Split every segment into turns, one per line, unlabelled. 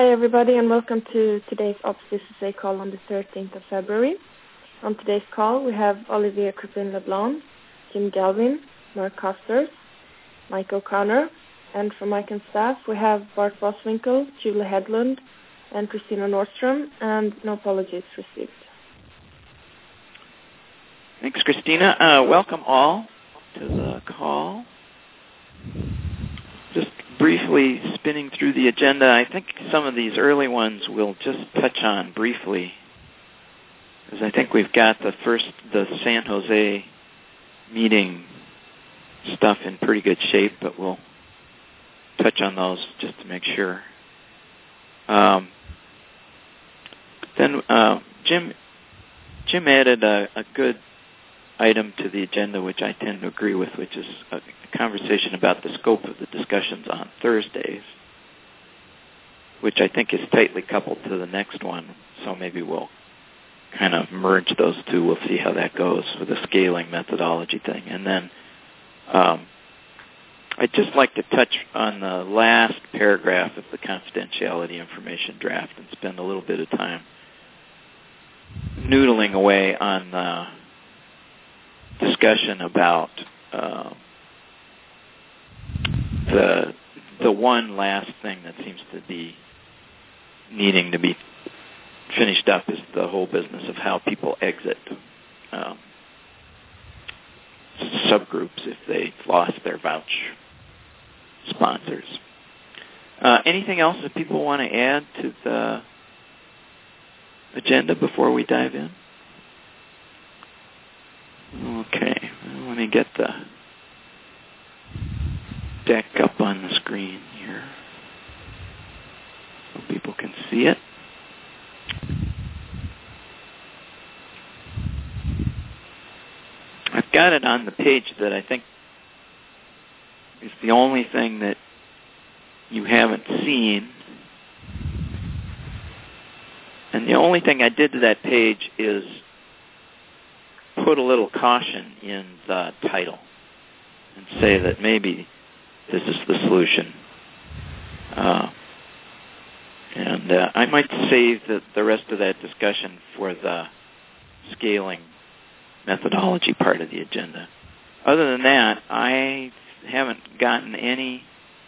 Hi everybody and welcome to today's OPS-CCC call on the 13th of February. On today's call we have Olivier Crespin-Leblanc, Jim Galvin, Mark Costers, Mike O'Connor, and from Mike and staff we have Bart Boswinkle, Julie Hedlund, and Christina Nordstrom, and no apologies received.
Thanks, Christina. Welcome all to the call. Just briefly spinning through the agenda, I think some of these early ones we'll just touch on briefly, because I think we've got the San Jose meeting stuff in pretty good shape, but we'll touch on those just to make sure. Then Jim added a good item to the agenda, which I tend to agree with, which is a conversation about the scope of the discussions on Thursdays, which I think is tightly coupled to the next one, so maybe we'll kind of merge those two. We'll see how that goes with the scaling methodology thing. And then I'd just like to touch on the last paragraph of the confidentiality information draft and spend a little bit of time noodling away on the discussion about the one last thing that seems to be needing to be finished up is the whole business of how people exit subgroups if they've lost their vouch sponsors. Anything else that people want to add to the agenda before we dive in? Okay, let me get the deck up on the screen here so people can see it. I've got it on the page that I think is the only thing that you haven't seen. And the only thing I did to that page is put a little caution in the title and say that maybe this is the solution. And I might save the rest of that discussion for the scaling methodology part of the agenda. Other than that, I haven't gotten any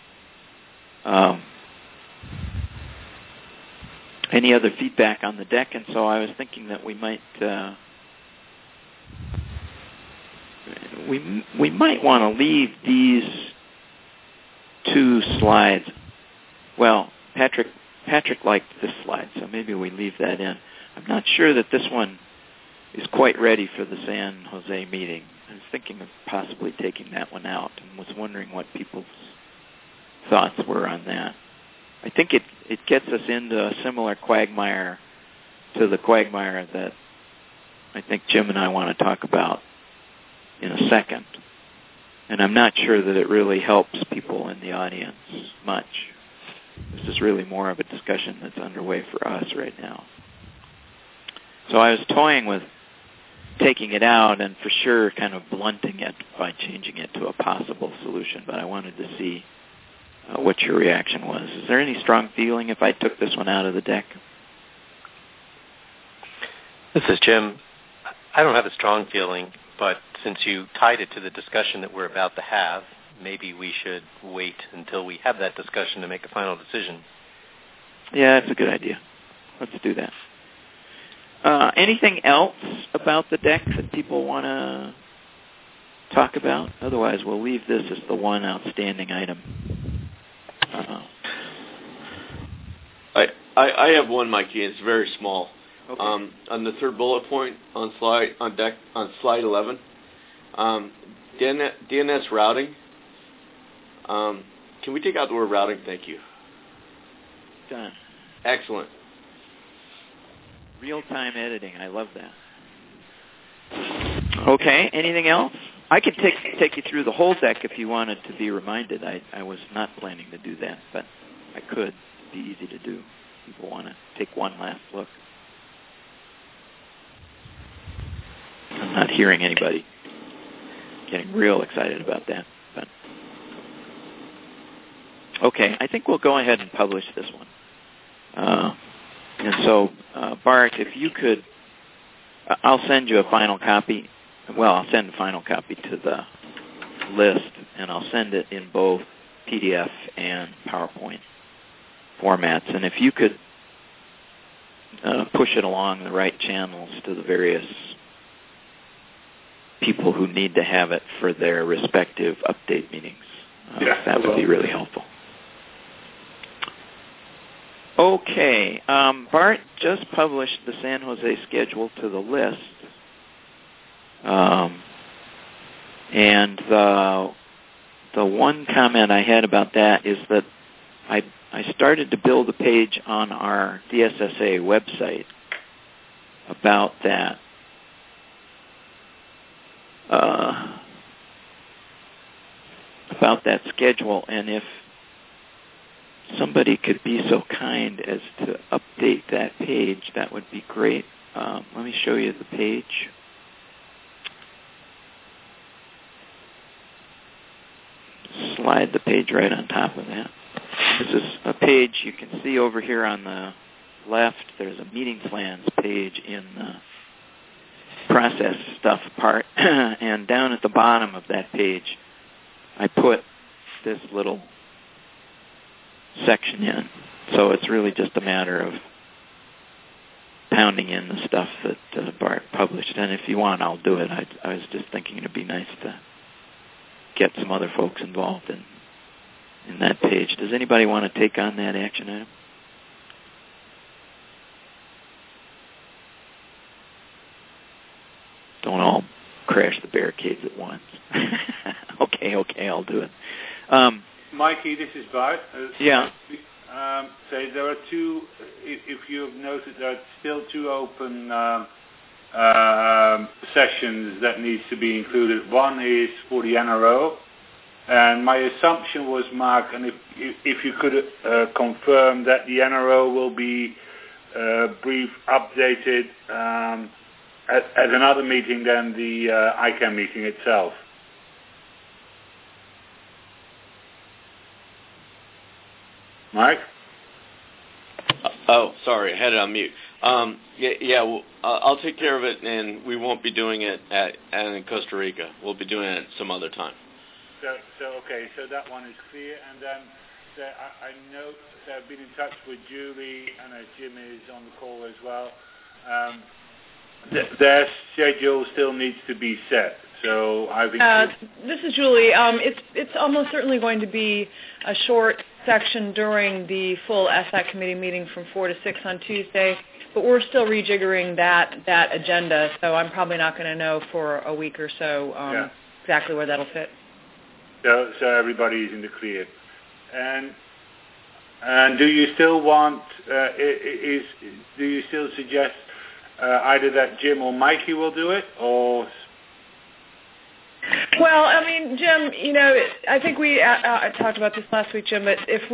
other feedback on the deck, and so I was thinking that we might we might want to leave these two slides. Well, Patrick liked this slide, so maybe we leave that in. I'm not sure that this one is quite ready for the San Jose meeting. I was thinking of possibly taking that one out and was wondering what people's thoughts were on that. I think it gets us into a similar quagmire to the quagmire that I think Jim and I want to talk about in a second. And I'm not sure that it really helps people in the audience much. This is really more of a discussion that's underway for us right now. So I was toying with taking it out and for sure kind of blunting it by changing it to a possible solution, but I wanted to see what your reaction was. Is there any strong feeling if I took this one out of the deck?
This is Jim. I don't have a strong feeling, but since you tied it to the discussion that we're about to have, maybe we should wait until we have that discussion to make a final decision.
Yeah, that's a good idea. Let's do that. Anything else about the deck that people want to talk about? Otherwise, we'll leave this as the one outstanding item.
I have one, Mikey. It's very small. Okay. On the third bullet point on slide 11, DNS routing. Can we take out the word routing? Thank you.
Done.
Excellent.
Real-time editing. I love that. Okay. Anything else? I could take you through the whole deck if you wanted to be reminded. I was not planning to do that, but I could. It'd be easy to do. People want to take one last look. I'm not hearing anybody getting real excited about that. But okay, I think we'll go ahead and publish this one. And so, Bart, if you could, I'll send you a final copy. Well, I'll send a final copy to the list, and I'll send it in both PDF and PowerPoint formats. And if you could push it along the right channels to the various people who need to have it for their respective update meetings, that would be really helpful. Okay, Bart just published the San Jose schedule to the list. And the one comment I had about that is that I started to build a page on our DSSA website about that. About that schedule, and if somebody could be so kind as to update that page, that would be great. Let me show you the page. Slide the page right on top of that. This is a page you can see over here on the left. There's a meeting plans page in the process stuff part. And down at the bottom of that page, I put this little section in. So it's really just a matter of pounding in the stuff that Bart published. And if you want, I'll do it. I was just thinking it'd be nice to get some other folks involved in that page. Does anybody want to take on that action item? Don't all crash the barricades at once. Okay, I'll do it.
Mikey, this is Bart.
Yeah.
So there are two, if you've noted, there are still two open sessions that needs to be included. One is for the NRO, and my assumption was, Mark, and if you could confirm that the NRO will be brief updated at another meeting than the ICANN meeting itself. Mike?
Oh, sorry, I had it on mute. Well, I'll take care of it, and we won't be doing it in Costa Rica. We'll be doing it some other time.
So that one is clear. And then I know that I've been in touch with Julie, and Jim is on the call as well. Their schedule still needs to be set. So I've
this is Julie. It's almost certainly going to be a short section during the full SAC committee meeting from 4 to 6 on Tuesday, but we're still rejiggering that agenda, so I'm probably not going to know for a week or so exactly where that'll fit.
So everybody's in the clear. And do you still want? Do you still suggest either that Jim or Mikey will do it, or?
Well, I mean, Jim, I think we talked about this last week, Jim. But if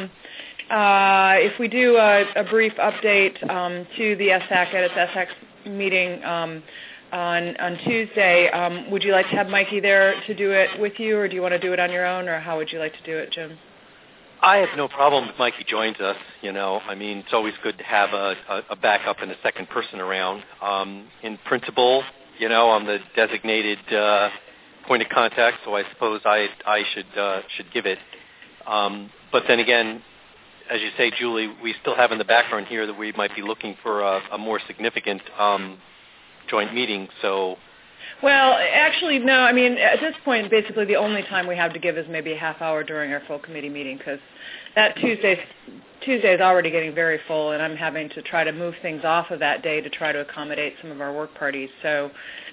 we do a brief update to the SAC at its SAC meeting on Tuesday, would you like to have Mikey there to do it with you, or do you want to do it on your own, or how would you like to do it, Jim?
I have no problem if Mikey joins us. I mean, it's always good to have a backup and a second person around. In principle, I'm the designated point of contact, so I suppose I should give it. But then again, as you say, Julie, we still have in the background here that we might be looking for a more significant joint meeting. So.
Well, actually, no. I mean, at this point, basically the only time we have to give is maybe a half hour during our full committee meeting, because that Tuesday is already getting very full, and I'm having to try to move things off of that day to try to accommodate some of our work parties. So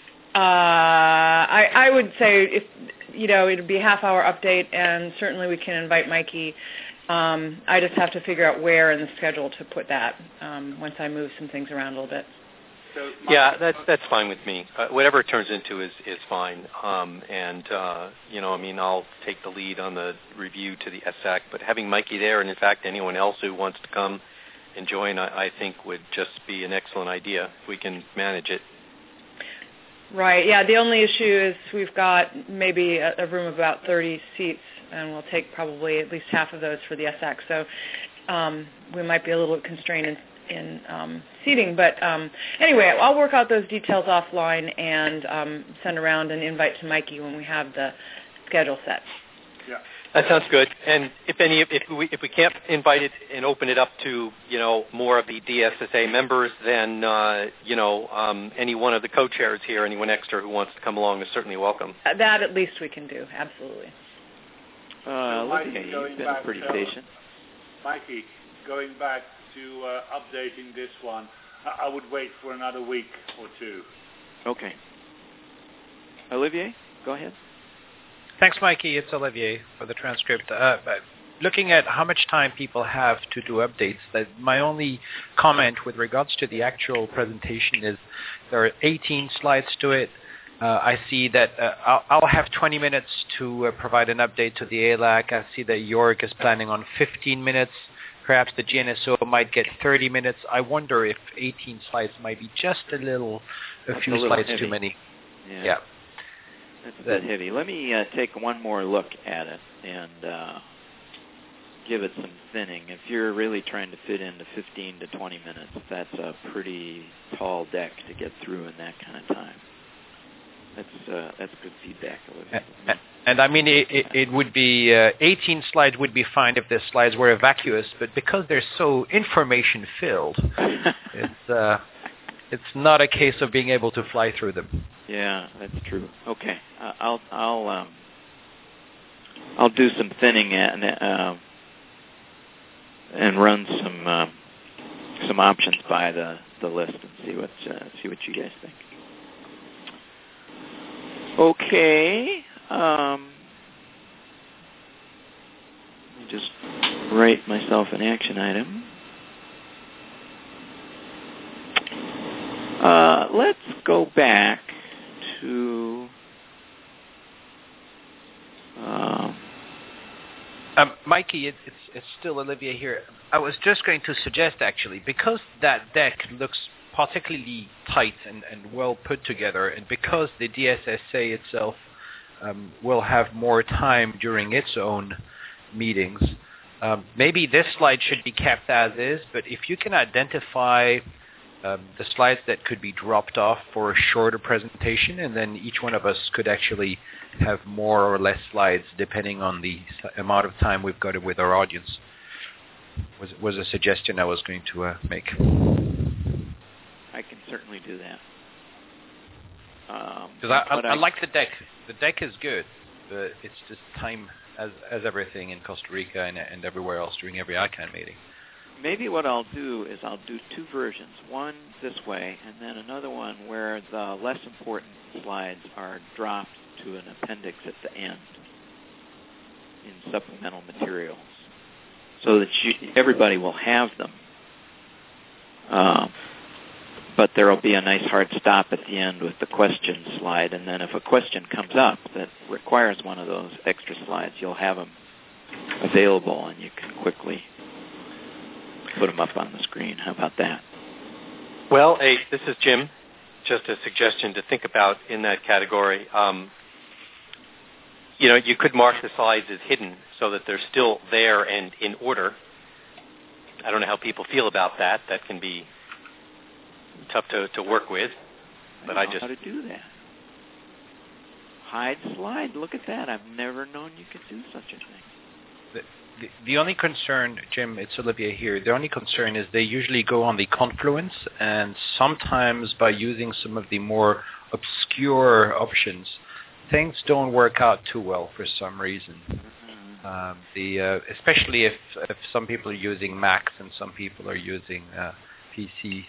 I would say it would be a half-hour update, and certainly we can invite Mikey. I just have to figure out where in the schedule to put that once I move some things around a little bit.
Yeah, that's fine with me. Whatever it turns into is fine. I mean, I'll take the lead on the review to the SAC, but having Mikey there, and in fact anyone else who wants to come and join, I think would just be an excellent idea if we can manage it.
Right. Yeah. The only issue is we've got maybe a room of about 30 seats, and we'll take probably at least half of those for the SAC. So we might be a little constrained in seating. But anyway, I'll work out those details offline and send around an invite to Mikey when we have the schedule set.
Yeah.
That sounds good. And if we can't invite it and open it up to more of the DSSA members, then any one of the co-chairs here, anyone extra who wants to come along is certainly welcome.
That at least we can do, absolutely.
Mikey, you've been pretty patient.
Mikey, going back to updating this one, I would wait for another week or two.
Okay. Olivier, go ahead.
Thanks, Mikey. It's Olivier for the transcript. Looking at how much time people have to do updates, my only comment with regards to the actual presentation is there are 18 slides to it. I see that I'll have 20 minutes to provide an update to the ALAC. I see that Jörg is planning on 15 minutes. Perhaps the GNSO might get 30 minutes. I wonder if 18 slides might be just a few slides
heavy.
Too many.
Yeah. That's a bit heavy. Let me take one more look at it and give it some thinning. If you're really trying to fit into 15 to 20 minutes, that's a pretty tall deck to get through in that kind of time. That's good feedback, Olivia.
And I mean, it would be 18 slides would be fine if the slides were vacuous, but because they're so information filled, it's not a case of being able to fly through them.
Yeah, that's true. Okay, I'll do some thinning and run some options by the list and see what you guys think. Okay. Let me just write myself an action item. Let's go back to
Mikey, it's still Olivia here. I was just going to suggest, actually, because that deck looks particularly tight and well put together, and because the DSSA itself will have more time during its own meetings, maybe this slide should be kept as is, but if you can identify the slides that could be dropped off for a shorter presentation, and then each one of us could actually have more or less slides depending on the amount of time we've got with our audience, was a suggestion I was going to make.
I can certainly do that.
Because I like the deck. The deck is good, but it's just time, as everything in Costa Rica and everywhere else during every ICANN meeting.
Maybe what I'll do is I'll do two versions, one this way and then another one where the less important slides are dropped to an appendix at the end in supplemental materials so that everybody will have them. But there will be a nice hard stop at the end with the question slide, and then if a question comes up that requires one of those extra slides, you'll have them available and you can quickly put them up on the screen. How about that?
Well, this is Jim. Just a suggestion to think about in that category. You could mark the slides as hidden so that they're still there and in order. I don't know how people feel about that. That can be tough to work with. But I just
how to do that. Hide slide. Look at that. I've never known you could do such a thing.
The only concern, Jim, it's Olivia here, the only concern is they usually go on the Confluence, and sometimes by using some of the more obscure options, things don't work out too well for some reason. Especially if some people are using Macs and some people are using PCs.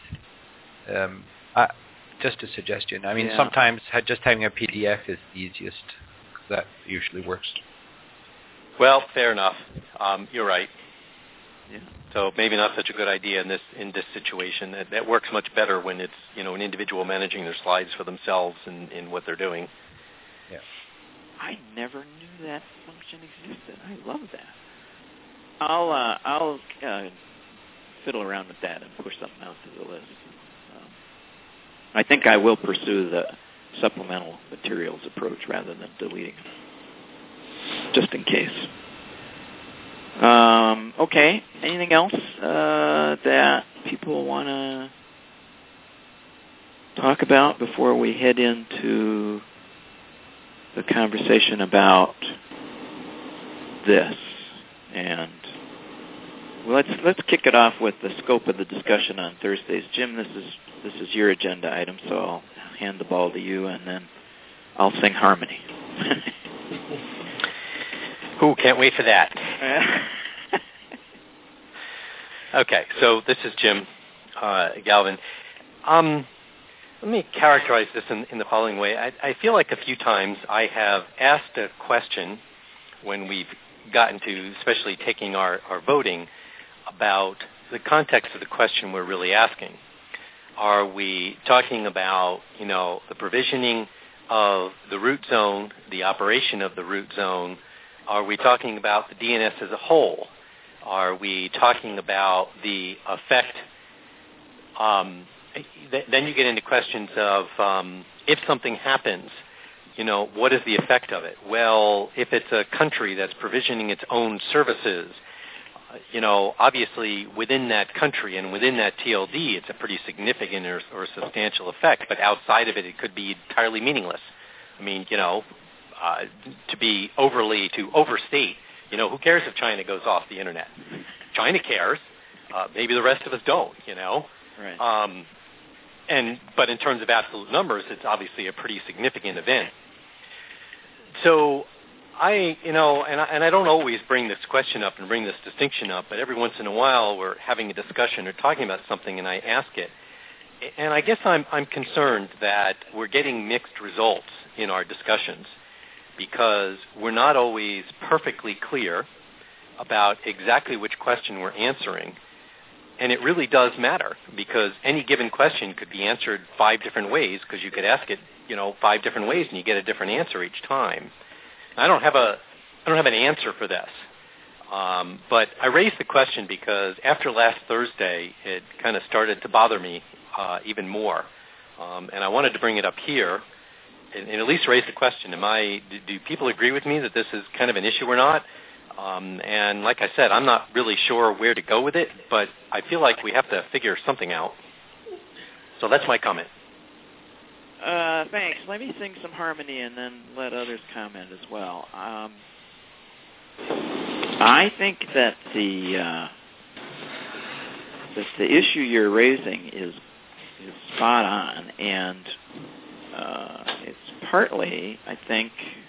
Just a suggestion. I mean, sometimes just having a PDF is the easiest. That usually works.
Well, fair enough. You're right.
Yeah.
So maybe not such a good idea in this situation. That works much better when it's an individual managing their slides for themselves in what they're doing.
Yeah. I never knew that function existed. I love that. I'll fiddle around with that and push something out to the list. I think I will pursue the supplemental materials approach rather than deleting them, just in case. Okay. Anything else that people want to talk about before we head into the conversation about this? And let's kick it off with the scope of the discussion on Thursdays. Jim, this is your agenda item, so I'll hand the ball to you, and then I'll sing harmony.
Ooh, can't wait for that. Okay, so this is Jim Galvin. Let me characterize this in the following way. I feel like a few times I have asked a question when we've gotten to, especially taking our voting, about the context of the question we're really asking. Are we talking about, the provisioning of the root zone, the operation of the root zone? Are we talking about the DNS as a whole? Are we talking about the effect? Then you get into questions of if something happens, what is the effect of it? Well, if it's a country that's provisioning its own services, obviously within that country and within that TLD, it's a pretty significant or substantial effect. But outside of it, it could be entirely meaningless. I mean, to overstate, who cares if China goes off the internet? China cares. Maybe the rest of us don't,
Right.
But in terms of absolute numbers, it's obviously a pretty significant event. So I don't always bring this question up and bring this distinction up, but every once in a while we're having a discussion or talking about something and I ask it. And I guess I'm concerned that we're getting mixed results in our discussions because we're not always perfectly clear about exactly which question we're answering. And it really does matter because any given question could be answered 5 different ways because you could ask it, 5 different ways and you get a different answer each time. I don't have an answer for this. But I raised the question because after last Thursday, it kind of started to bother me even more. And I wanted to bring it up here and at least raise the question. Do people agree with me that this is kind of an issue or not? And like I said, I'm not really sure where to go with it, but I feel like we have to figure something out. So that's my comment.
Thanks. Let me sing some harmony and then let others comment as well. I think that the issue you're raising is spot on, and it's partly, I think,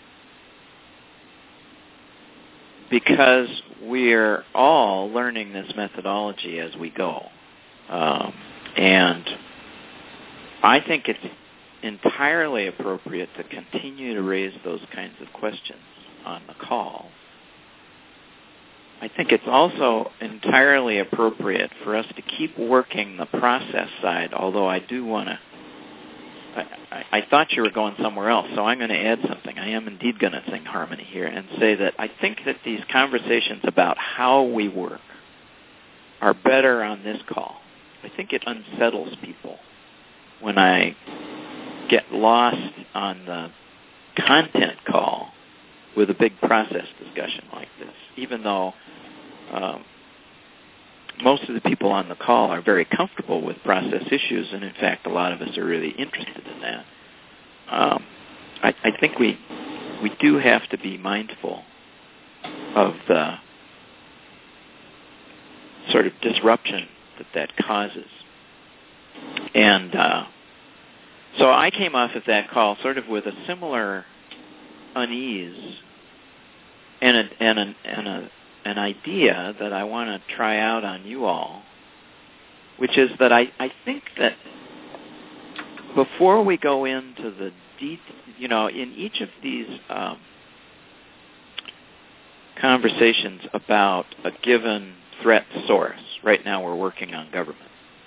because we're all learning this methodology as we go. And I think it's entirely appropriate to continue to raise those kinds of questions on the call. I think it's also entirely appropriate for us to keep working the process side, although I do want to... I thought you were going somewhere else, so I'm going to add something. I am indeed going to sing harmony here and say that I think that these conversations about how we work are better on this call. I think it unsettles people when I get lost on the content call with a big process discussion like this, even though most of the people on the call are very comfortable with process issues, and in fact, a lot of us are really interested in that. I think we do have to be mindful of the sort of disruption that causes. And so I came off of that call sort of with a similar unease and an idea that I want to try out on you all, which is that I think that before we go into the in each of these conversations about a given threat source, right now we're working on government.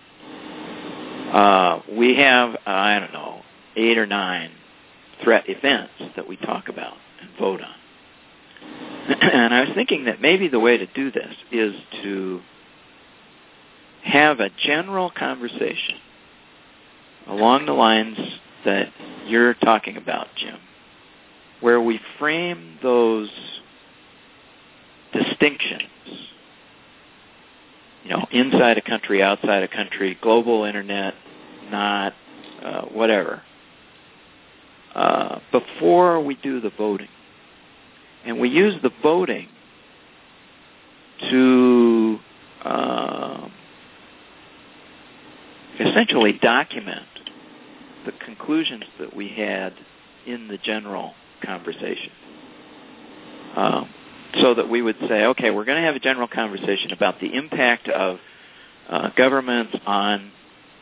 We have, 8 or 9 threat events that we talk about and vote on. And I was thinking that maybe the way to do this is to have a general conversation along the lines that you're talking about, Jim, where we frame those distinctions, inside a country, outside a country, global internet, not, whatever, before we do the voting. And we use the voting to essentially document the conclusions that we had in the general conversation. So that we would say, okay, we're going to have a general conversation about the impact of governments on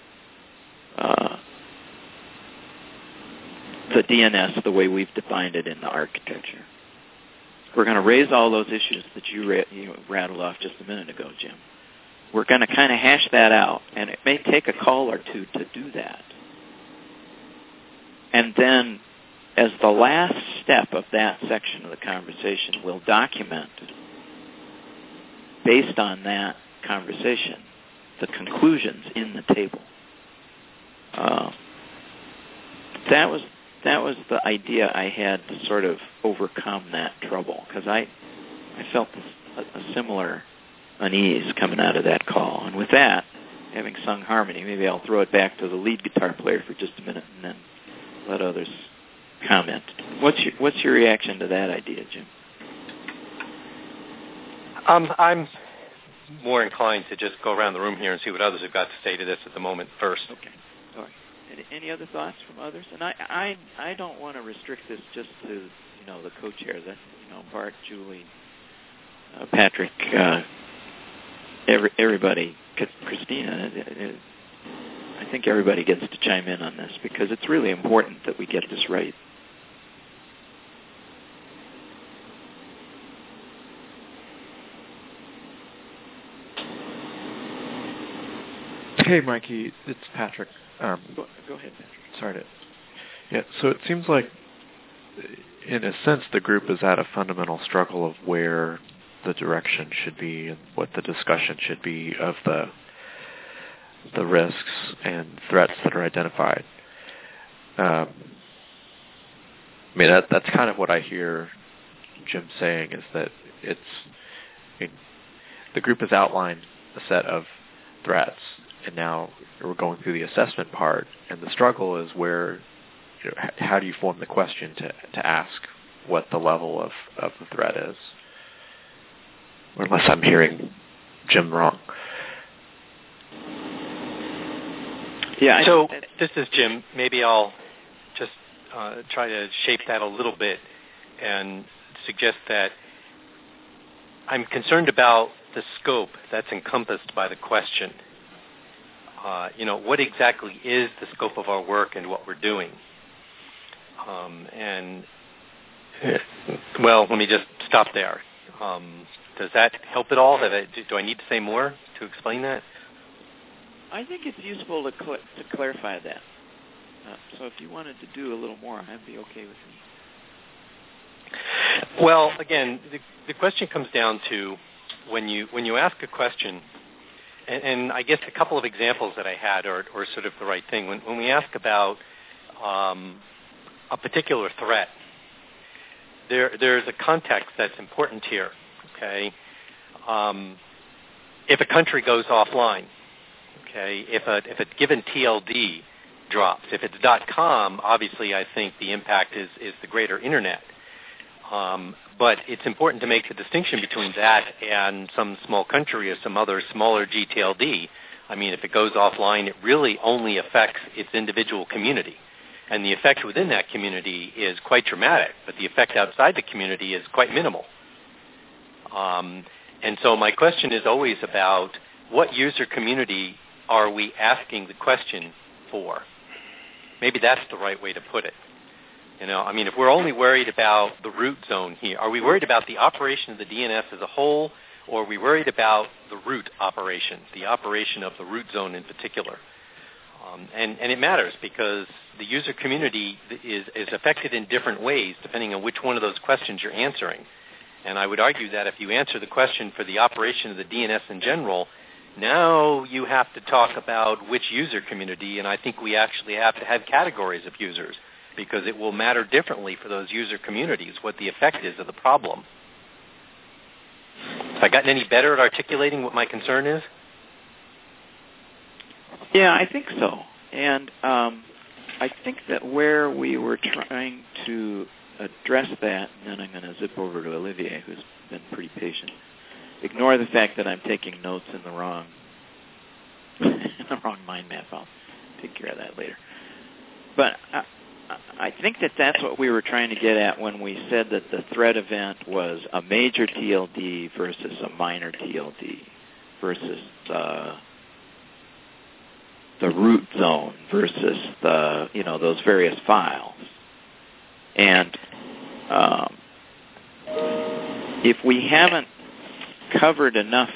the DNS the way we've defined it in the architecture. We're going to raise all those issues that you rattled off just a minute ago, Jim. We're going to kind of hash that out, and it may take a call or two to do that. And then, as the last step of that section of the conversation, we'll document, based on that conversation, the conclusions in the table. That was the idea I had to sort of overcome that trouble, because I felt a similar unease coming out of that call. And with that, having sung harmony, maybe I'll throw it back to the lead guitar player for just a minute and then let others comment. What's your reaction to that idea, Jim?
I'm more inclined to just go around the room here and see what others have got to say to this at the moment first.
Okay. All right. Any other thoughts from others? And I don't want to restrict this just to the co-chair. That Bart, Julie, Patrick, everybody, Christina. I think everybody gets to chime in on this because it's really important that we get this right.
Hey, Mikey, it's Patrick.
Go ahead, Patrick.
So it seems like, in a sense, the group is at a fundamental struggle of where the direction should be and what the discussion should be of the risks and threats that are identified. That's kind of what I hear Jim saying, is that the group has outlined a set of threats, and now we're going through the assessment part, and the struggle is where, how do you form the question to ask what the level of the threat is? Unless I'm hearing Jim wrong.
Yeah. So this is Jim. Maybe I'll just try to shape that a little bit and suggest that I'm concerned about the scope that's encompassed by the question. What exactly is the scope of our work and what we're doing? Let me just stop there. Does that help at all? Do I need to say more to explain that?
I think it's useful to clarify that. So if you wanted to do a little more, I'd be okay with it.
Well, again, the question comes down to when you ask a question, and I guess a couple of examples that I had are sort of the right thing. When we ask about a particular threat, there's a context that's important here. Okay, if a country goes offline, okay, if a given TLD drops, if it's .com, obviously I think the impact is the greater internet. But it's important to make the distinction between that and some small country or some other smaller gTLD. I mean, if it goes offline, it really only affects its individual community. And the effect within that community is quite dramatic, but the effect outside the community is quite minimal. And so my question is always about what user community are we asking the question for? Maybe that's the right way to put it. If we're only worried about the root zone here, are we worried about the operation of the DNS as a whole, or are we worried about the root operation, the operation of the root zone in particular? And it matters because the user community is affected in different ways depending on which one of those questions you're answering. And I would argue that if you answer the question for the operation of the DNS in general, now you have to talk about which user community, and I think we actually have to have categories of users because it will matter differently for those user communities what the effect is of the problem. Have I gotten any better at articulating what my concern is?
Yeah, I think so. And I think that where we were trying to address that, and then I'm going to zip over to Olivier, who's been pretty patient. Ignore the fact that I'm taking notes in the wrong mind map. I'll take care of that later. But I think that that's what we were trying to get at when we said that the threat event was a major TLD versus a minor TLD versus the root zone versus the, those various files. And if we haven't covered enough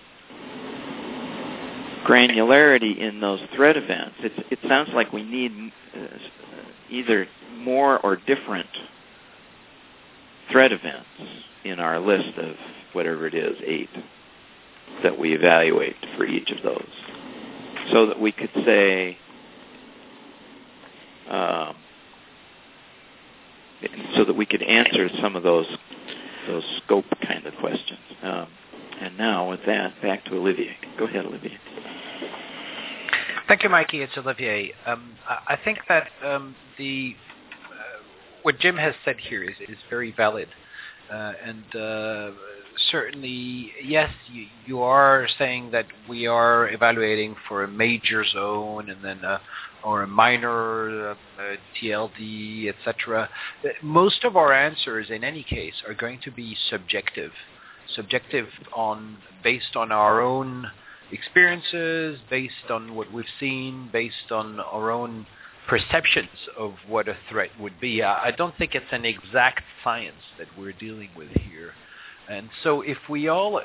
granularity in those threat events, it sounds like we need either more or different threat events in our list of whatever it is, 8, that we evaluate for each of those, so that we could say, so that we could answer some of those scope kind of questions. And now, with that, back to Olivier. Go ahead, Olivier.
Thank you, Mikey. It's Olivier. I think that what Jim has said here is very valid. And certainly, yes, you are saying that we are evaluating for a major zone and then or a minor TLD, etc. Most of our answers, in any case, are going to be subjective based on our own experiences, based on what we've seen, based on our own perceptions of what a threat would be. I don't think it's an exact science that we're dealing with here. And so if we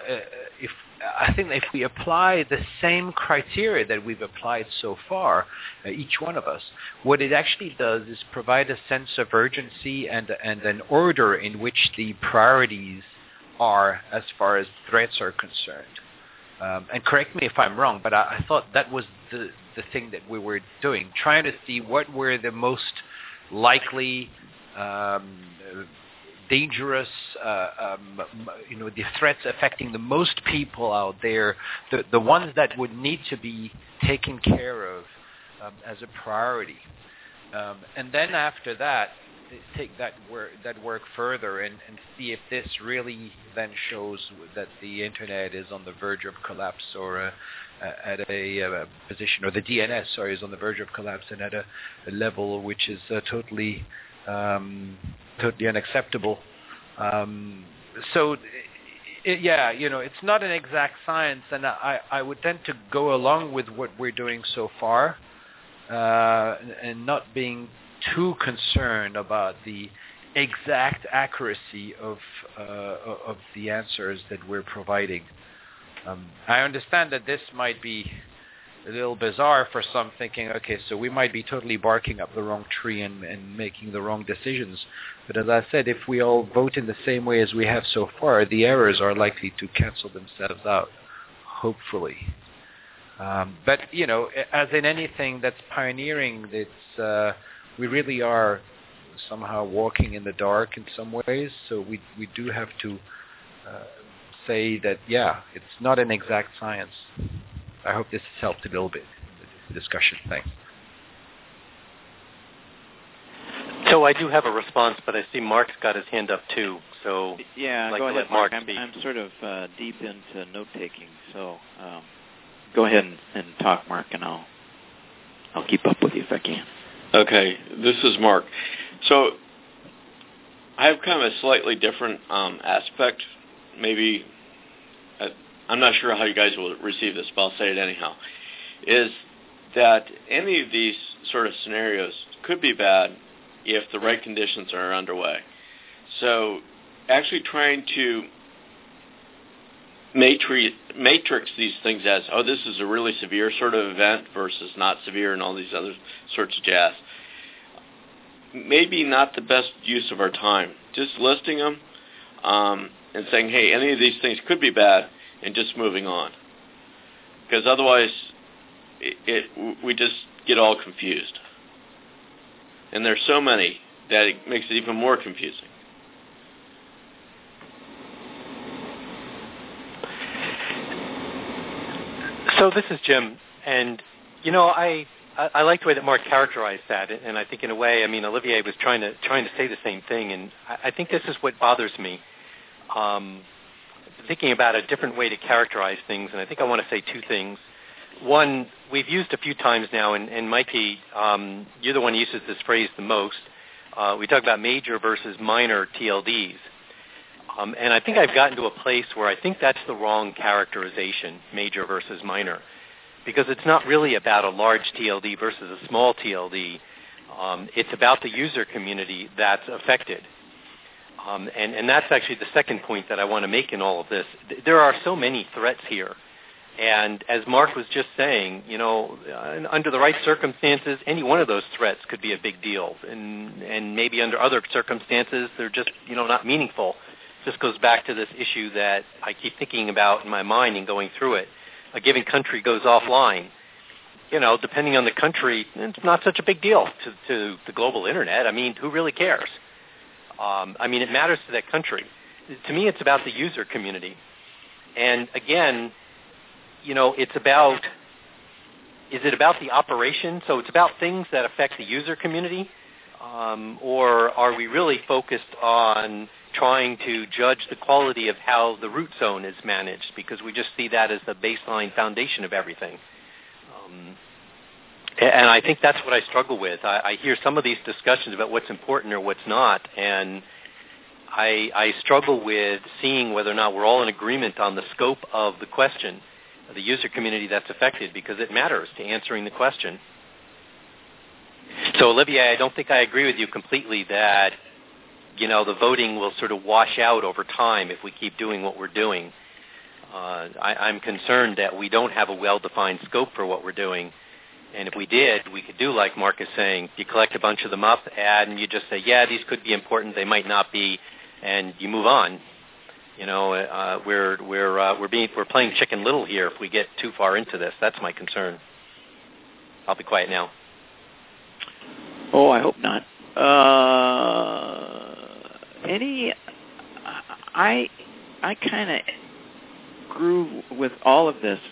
apply the same criteria that we've applied so far, each one of us, what it actually does is provide a sense of urgency and an order in which the priorities are as far as threats are concerned. And correct me if I'm wrong, but I thought that was the thing that we were doing, trying to see what were the most likely dangerous, the threats affecting the most people out there, the ones that would need to be taken care of as a priority. And then after that, take that work further and see if this really then shows that the Internet is on the verge of collapse or at a position, or the DNS, is on the verge of collapse and at a level which is totally unacceptable. It's not an exact science, and I would tend to go along with what we're doing so far, and not being too concerned about the exact accuracy of the answers that we're providing. I understand that this might be a little bizarre for some, thinking, okay, so we might be totally barking up the wrong tree and making the wrong decisions. But as I said, if we all vote in the same way as we have so far, the errors are likely to cancel themselves out, hopefully. But, as in anything that's pioneering, it's we really are somehow walking in the dark in some ways. So we do have to say that, it's not an exact science. I hope this has helped a little bit in the discussion. Thanks.
So I do have a response, but I see Mark's got his hand up too. So
yeah,
I'd
go
like
ahead,
to let Mark
Mark.
speak.
I'm sort of deep into note taking, so go ahead and talk, Mark, and I'll keep up with you if I can.
Okay, this is Mark. So I have kind of a slightly different aspect. Maybe I'm not sure how you guys will receive this, but I'll say it anyhow. Is that any of these sort of scenarios could be bad if the right conditions are underway. So actually trying to matrix these things as, this is a really severe sort of event versus not severe and all these other sorts of jazz, maybe not the best use of our time. Just listing them and saying, hey, any of these things could be bad, and just moving on. Because otherwise, we just get all confused. And there's so many that it makes it even more confusing.
So this is Jim, and I like the way that Mark characterized that, and I think in a way, Olivier was trying to say the same thing, and I think this is what bothers me. Thinking about a different way to characterize things, and I think I want to say two things. One, we've used a few times now, and Mikey, you're the one who uses this phrase the most. We talk about major versus minor TLDs. And I think I've gotten to a place where I think that's the wrong characterization, major versus minor, because it's not really about a large TLD versus a small TLD. It's about the user community that's affected. And that's actually the second point that I want to make in all of this. There are so many threats here. And as Mark was just saying, under the right circumstances, any one of those threats could be a big deal. And maybe under other circumstances, they're just, not meaningful. This goes back to this issue that I keep thinking about in my mind and going through it. A given country goes offline. Depending on the country, it's not such a big deal to the global internet. Who really cares? It matters to that country. To me, it's about the user community. And again, it's about, is it about the operation? So it's about things that affect the user community? Or are we really focused on trying to judge the quality of how the root zone is managed, because we just see that as the baseline foundation of everything. And I think that's what I struggle with. I hear some of these discussions about what's important or what's not, and I struggle with seeing whether or not we're all in agreement on the scope of the question, the user community that's affected, because it matters to answering the question. So, Olivier, I don't think I agree with you completely that the voting will sort of wash out over time if we keep doing what we're doing. I'm concerned that we don't have a well-defined scope for what we're doing. And if we did, we could do like Mark is saying. You collect a bunch of them up, and you just say, yeah, these could be important, they might not be, and you move on. We're playing Chicken Little here if we get too far into this. That's my concern. I'll be quiet now.
Oh, I hope not. I kind of grew with all of this.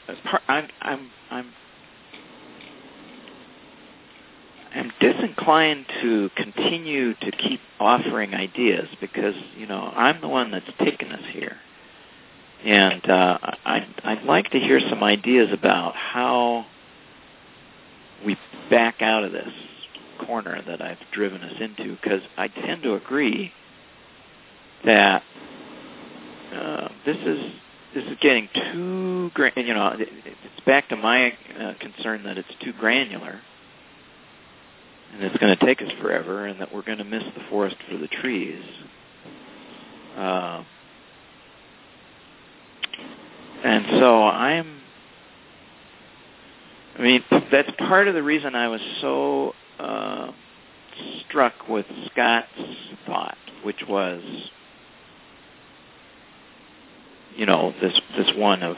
I'm disinclined to continue to keep offering ideas because I'm the one that's taken us here, and I'd like to hear some ideas about how we back out of this corner that I've driven us into, because I tend to agree that this is getting too it's back to my concern that it's too granular, and it's going to take us forever, and that we're going to miss the forest for the trees. And so that's part of the reason I was so struck with Scott's thought, which was, this one of,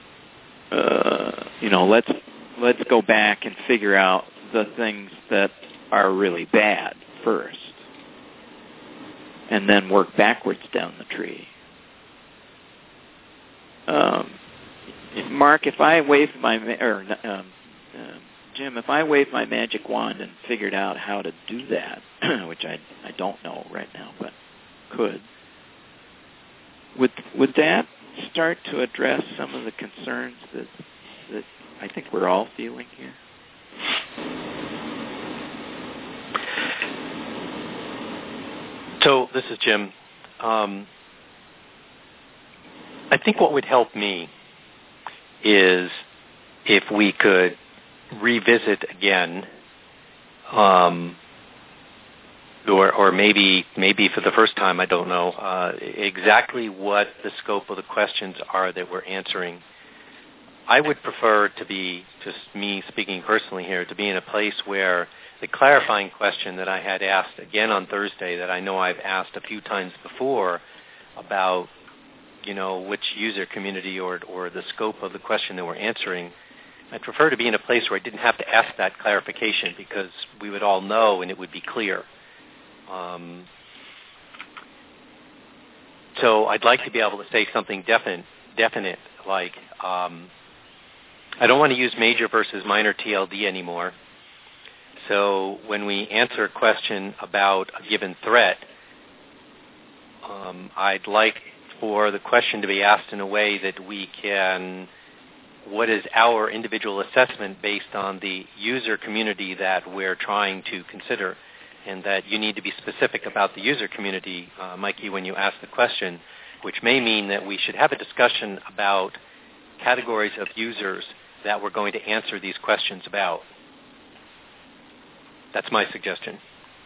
let's go back and figure out the things that are really bad first, and then work backwards down the tree. Mark, if I waved Jim, if I waved my magic wand and figured out how to do that, which I don't know right now, but could, would that start to address some of the concerns that I think we're all feeling here?
So this is Jim. I think what would help me is if we could revisit again, or maybe for the first time, I don't know, exactly what the scope of the questions are that we're answering. I would prefer to be, just me speaking personally here, to be in a place where the clarifying question that I had asked again on Thursday, that I know I've asked a few times before about, which user community or the scope of the question that we're answering, I'd prefer to be in a place where I didn't have to ask that clarification, because we would all know and it would be clear. So I'd like to be able to say something definite like, I don't want to use major versus minor TLD anymore. So when we answer a question about a given threat, I'd like for the question to be asked in a way that we can, what is our individual assessment based on the user community that we're trying to consider, and that you need to be specific about the user community, Mikey, when you ask the question, which may mean that we should have a discussion about categories of users that we're going to answer these questions about. That's my suggestion.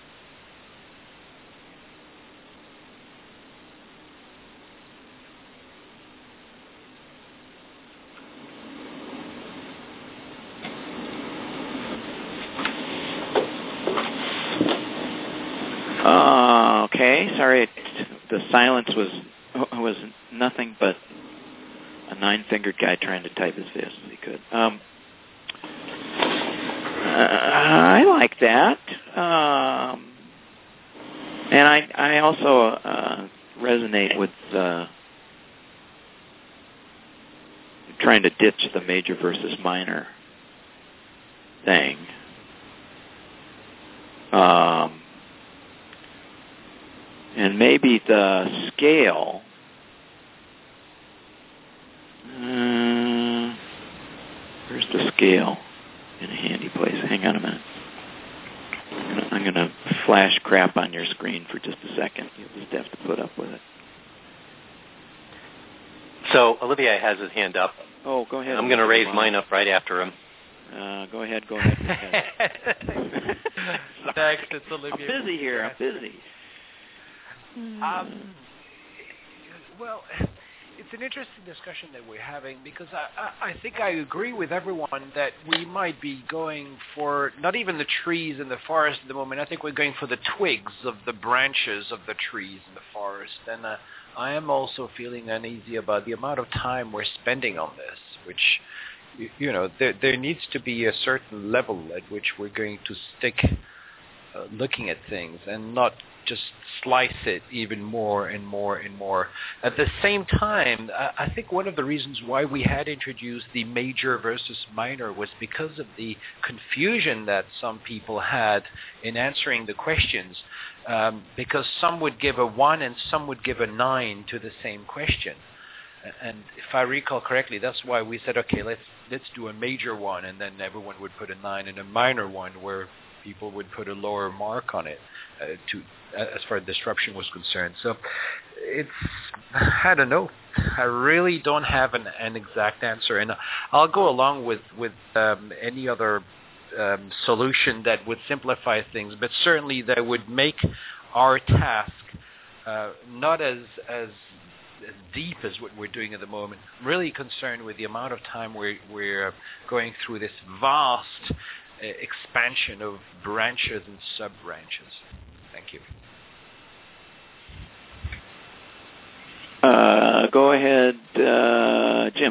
Okay, sorry, the silence was nothing but a nine-fingered guy trying to type as fast as he could. I like that, and I also resonate with trying to ditch the major versus minor thing. And maybe the scale. Where's the scale in a handy place? Hang on a minute. I'm going to flash crap on your screen for just a second. You'll just have to put up with it.
So Olivier has his hand up.
Oh, go ahead.
I'm going to raise mine up right after him.
Go ahead.
Thanks, it's Olivier.
I'm busy here. I'm busy.
Well, it's an interesting discussion that we're having, because I think I agree with everyone that we might be going for not even the trees in the forest at the moment. I think we're going for the twigs of the branches of the trees in the forest. And I am also feeling uneasy about the amount of time we're spending on this, which, there needs to be a certain level at which we're going to stick looking at things and not just slice it even more and more and more. At the same time, I think one of the reasons why we had introduced the major versus minor was because of the confusion that some people had in answering the questions, because some would give a 1 and some would give a 9 to the same question. And if I recall correctly, that's why we said, okay, let's do a major one, and then everyone would put a 9, and a minor one where people would put a lower mark on it as far as disruption was concerned. So I don't know. I really don't have an exact answer, and I'll go along with any other solution that would simplify things, but certainly that would make our task not as deep as what we're doing at the moment. I'm really concerned with the amount of time we're going through this vast expansion of branches and sub-branches. Thank you.
Go ahead, Jim.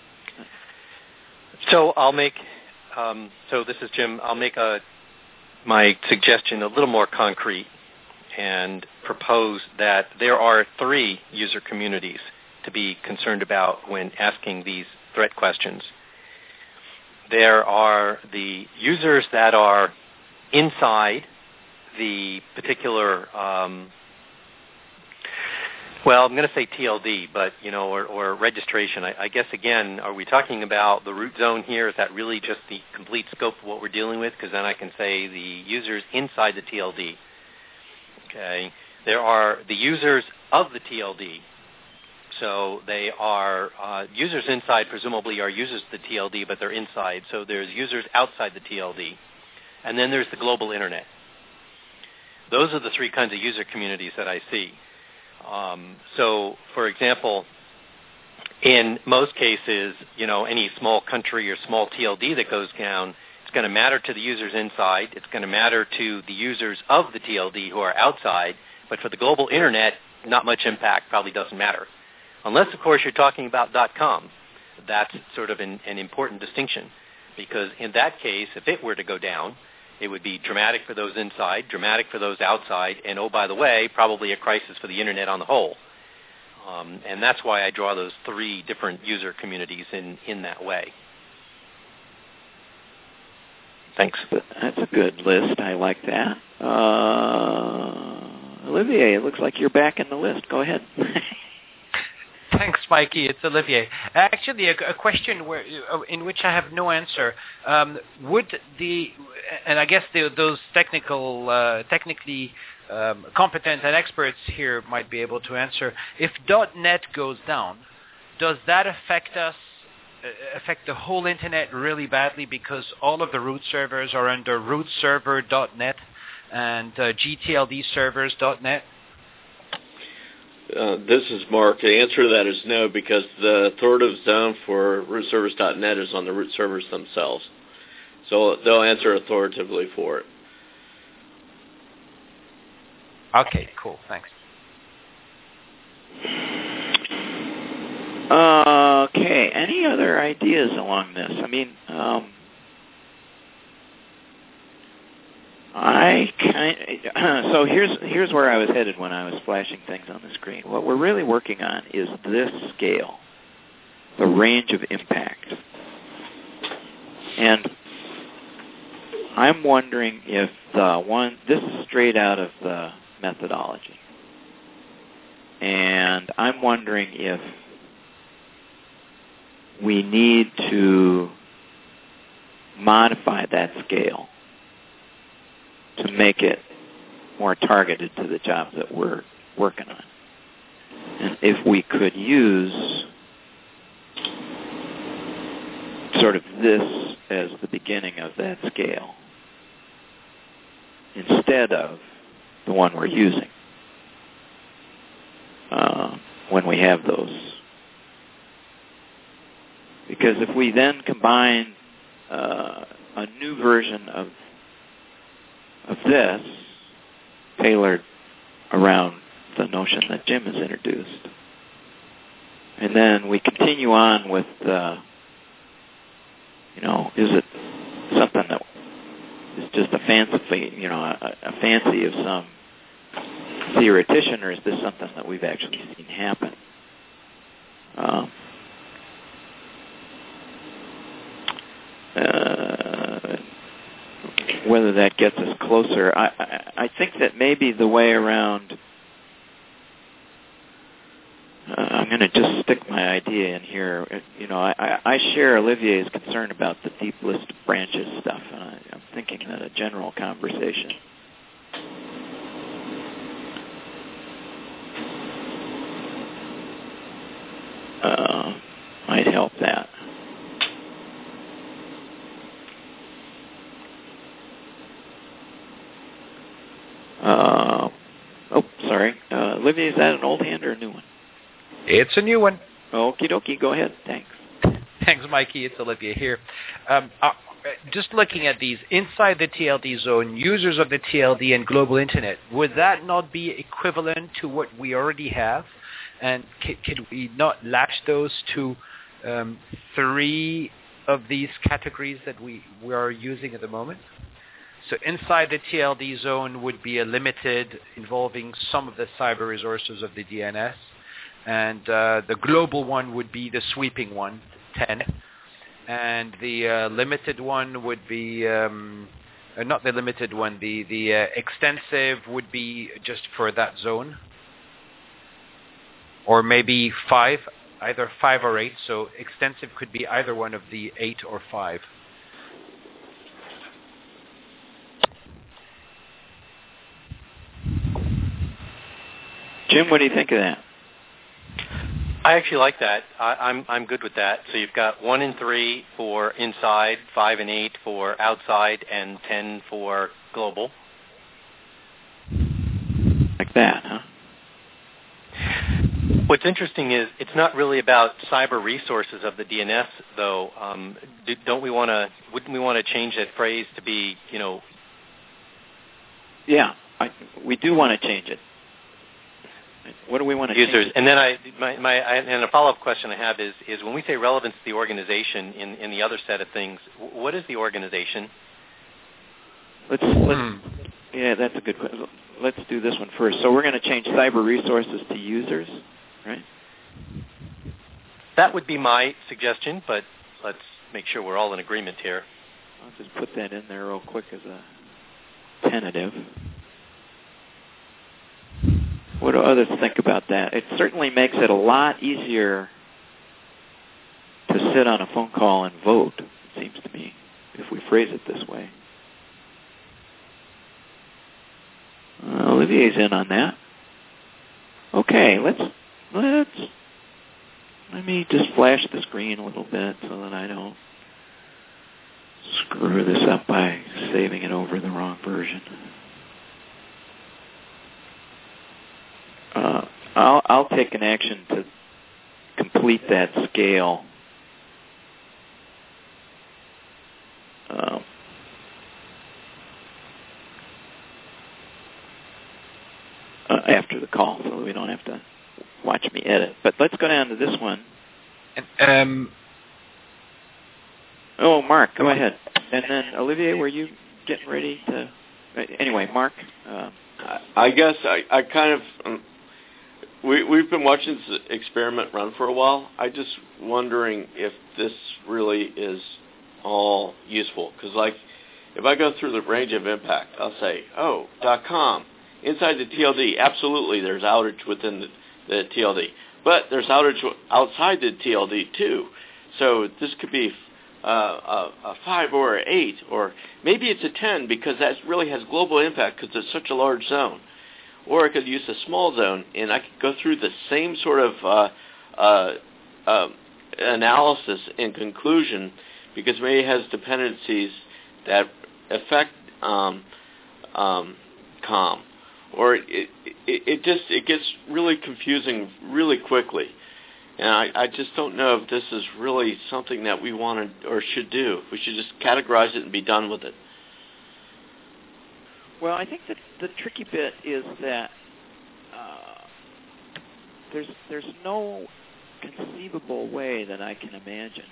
So I'll make. This is Jim. I'll make my suggestion a little more concrete and propose that there are 3 user communities to be concerned about when asking these threat questions. There are the users that are inside the particular, I'm going to say TLD, but, or registration. I guess, again, are we talking about the root zone here? Is that really just the complete scope of what we're dealing with? Because then I can say the users inside the TLD. Okay. There are the users of the TLD. So they are users inside, presumably are users of the TLD, but they're inside. So there's users outside the TLD. And then there's the global internet. Those are the 3 kinds of user communities that I see. So, for example, in most cases, any small country or small TLD that goes down, it's going to matter to the users inside. It's going to matter to the users of the TLD who are outside. But for the global internet, not much impact, probably doesn't matter. Unless, of course, you're talking about .com. That's sort of an important distinction, because in that case, if it were to go down, it would be dramatic for those inside, dramatic for those outside, and, oh, by the way, probably a crisis for the internet on the whole. And that's why I draw those 3 different user communities in that way. Thanks.
That's a good list. I like that. Olivier, it looks like you're back in the list. Go ahead.
Thanks, Mikey. It's Olivier. Actually, a question in which I have no answer. Would and I guess those technically competent and experts here might be able to answer. If .NET goes down, does that affect the whole internet really badly because all of the root servers are under rootserver.net and GTLD servers.net?
This is Mark. The answer to that is no, because the authoritative zone for rootservers.net is on the root servers themselves. So they'll answer authoritatively for it.
Okay, cool. Thanks.
Okay. Any other ideas along this? I mean, so here's where I was headed when I was flashing things on the screen. What we're really working on is this scale, the range of impact. And I'm wondering if this is straight out of the methodology. And I'm wondering if we need to modify that scale to make it more targeted to the jobs that we're working on. And if we could use sort of this as the beginning of that scale instead of the one we're using when we have those. Because if we then combine a new version of this tailored around the notion that Jim has introduced, and then we continue on with is it something that is just a fancy, a fancy of some theoretician, or is this something that we've actually seen happen? Whether that gets us closer, I think that maybe the way around. I'm going to just stick my idea in here. I share Olivier's concern about the deep list of branches stuff, and I'm thinking that a general conversation might help that. Sorry. Olivier, is that an old hand or a new one?
It's a new one.
Okie dokie. Go ahead. Thanks.
Thanks, Mikey. It's Olivier here. Just looking at these, inside the TLD zone, users of the TLD and global internet, would that not be equivalent to what we already have? And can we not latch those to 3 of these categories that we are using at the moment? So inside the TLD zone would be a limited involving some of the cyber resources of the DNS. And the global one would be the sweeping one, 10. And the limited one would be, not the limited one, the extensive would be just for that zone. Or maybe 5, either 5 or 8. So extensive could be either one of the 8 or 5.
Jim, what do you think of that?
I actually like that. I'm good with that. So you've got 1 and 3 for inside, 5 and 8 for outside, and 10 for global.
Like that, huh?
What's interesting is it's not really about cyber resources of the DNS, though. Wouldn't we want to change that phrase to be,
Yeah, we do want to change it. What do we want to
users?
change?
And then and a follow-up question I have is when we say relevance to the organization in the other set of things, what is the organization?
Yeah, that's a good question. Let's do this one first. So we're going to change cyber resources to users, right?
That would be my suggestion, but let's make sure we're all in agreement here.
I'll just put that in there real quick as a tentative. What do others think about that? It certainly makes it a lot easier to sit on a phone call and vote, it seems to me, if we phrase it this way. Olivier's in on that. Okay, let me just flash the screen a little bit so that I don't screw this up by saving it over the wrong version. I'll take an action to complete that scale. After the call, so that we don't have to watch me edit. But let's go down to this one. Oh, Mark, go ahead. And then, Olivier, were you getting ready to... Anyway, Mark?
I guess I kind of... We've been watching this experiment run for a while. I'm just wondering if this really is all useful. Because, like, if I go through the range of impact, I'll say, .com. Inside the TLD, absolutely, there's outage within the TLD. But there's outage outside the TLD, too. So this could be a 5 or an 8, or maybe it's a 10 because that really has global impact because it's such a large zone. Or I could use a small zone, and I could go through the same sort of analysis and conclusion because maybe it has dependencies that affect COM. Or it gets really confusing really quickly. And I just don't know if this is really something that we want to or should do. We should just categorize it and be done with it.
Well, I think that the tricky bit is that there's no conceivable way that I can imagine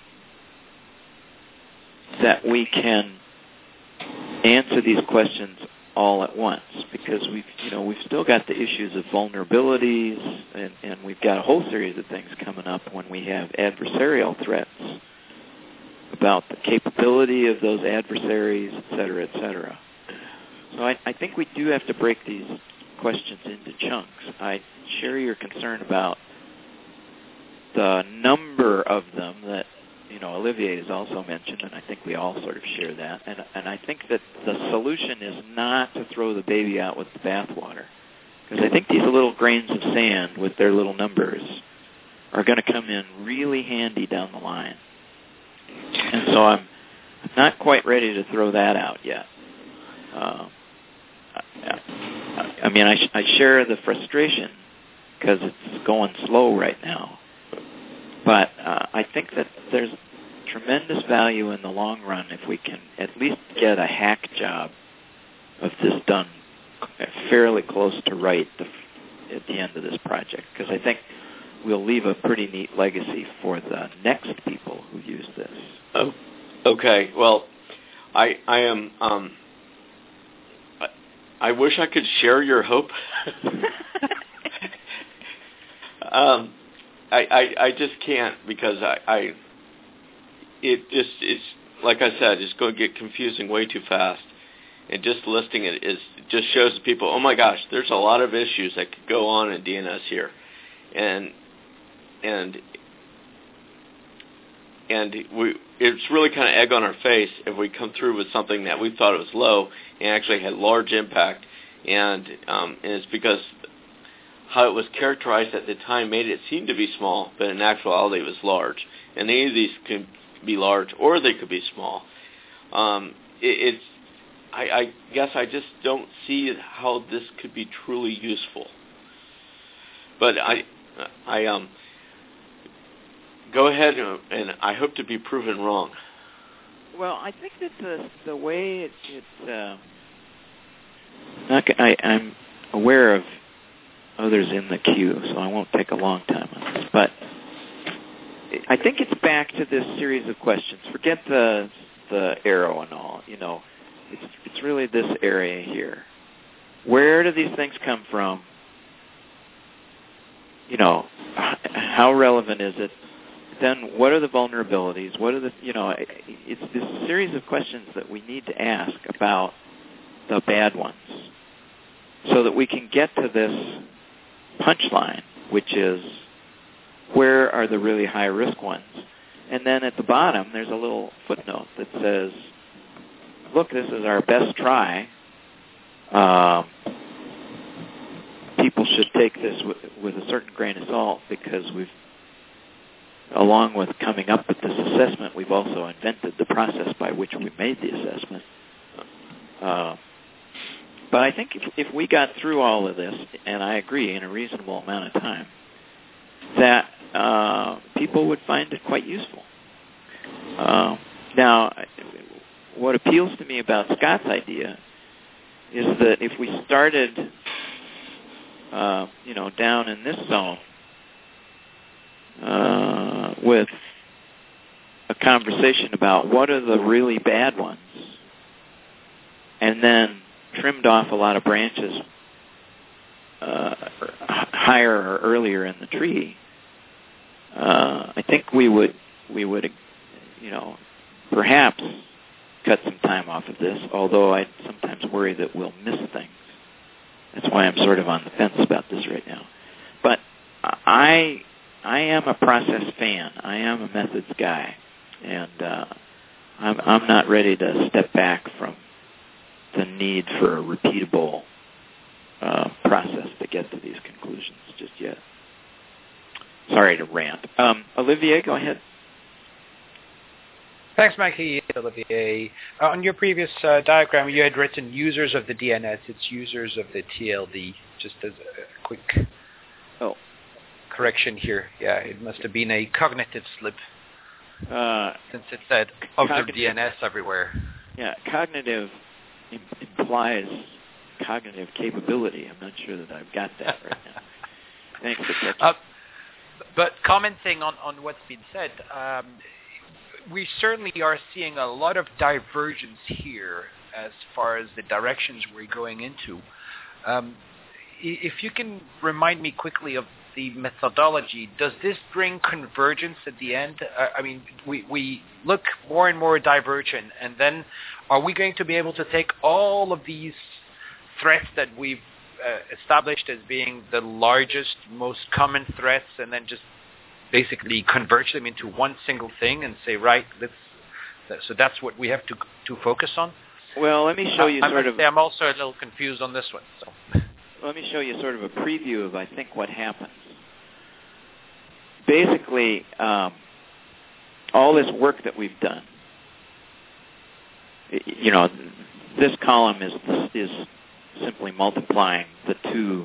that we can answer these questions all at once, because we've still got the issues of vulnerabilities, and we've got a whole series of things coming up when we have adversarial threats about the capability of those adversaries, et cetera, et cetera. So I think we do have to break these questions into chunks. I share your concern about the number of them that Olivier has also mentioned, and I think we all sort of share that. And I think that the solution is not to throw the baby out with the bathwater, because I think these little grains of sand with their little numbers are going to come in really handy down the line. And so I'm not quite ready to throw that out yet. I mean, I share the frustration because it's going slow right now. But I think that there's tremendous value in the long run if we can at least get a hack job of this done fairly close to right at the end of this project, because I think we'll leave a pretty neat legacy for the next people who use this.
Oh, okay. Well, I am... I wish I could share your hope. I just can't, because it's like I said, it's going to get confusing way too fast. And just listing it just shows people, oh my gosh, there's a lot of issues that could go on in DNS here, and it's really kind of egg on our face if we come through with something that we thought it was low and actually had large impact, and it's because how it was characterized at the time made it seem to be small, but in actuality it was large. And any of these can be large or they could be small. I guess I just don't see how this could be truly useful. But I go ahead, and I hope to be proven wrong.
Well, I think that the way I'm aware of others in the queue, so I won't take a long time on this. But I think it's back to this series of questions. Forget the arrow and all. It's really this area here. Where do these things come from? How relevant is it? then what are the vulnerabilities? What are the, it's this series of questions that we need to ask about the bad ones so that we can get to this punchline, which is where are the really high-risk ones? And then at the bottom, there's a little footnote that says, look, this is our best try. People should take this with a certain grain of salt because along with coming up with this assessment, we've also invented the process by which we made the assessment. But I think if we got through all of this, and I agree, in a reasonable amount of time, that people would find it quite useful. Now, what appeals to me about Scott's idea is that if we started, down in this zone with a conversation about what are the really bad ones, and then trimmed off a lot of branches higher or earlier in the tree, I think we would perhaps cut some time off of this, although I sometimes worry that we'll miss things. That's why I'm sort of on the fence about this right now. But I am a process fan. I am a methods guy, and I'm not ready to step back from the need for a repeatable process to get to these conclusions just yet. Sorry to rant. Olivier, go ahead.
Thanks, Mikey. Olivier. On your previous diagram, you had written users of the DNS. It's users of the TLD. Just as a quick correction here. Yeah, it must have been a cognitive slip since it said observe DNS everywhere.
Yeah, cognitive implies cognitive capability. I'm not sure that I've got that right now. Thanks for checking.
But commenting on what's been said, we certainly are seeing a lot of divergence here as far as the directions we're going into. If you can remind me quickly of the methodology, does this bring convergence at the end? I mean, we look more and more divergent, and then are we going to be able to take all of these threats that we've established as being the largest, most common threats, and then just basically converge them into one single thing and say, right, so that's what we have to focus on?
Well, let me show you
I'm also a little confused on this one. So.
Let me show you sort of a preview of, I think, what happens. Basically, all this work that we've done, this column is simply multiplying the two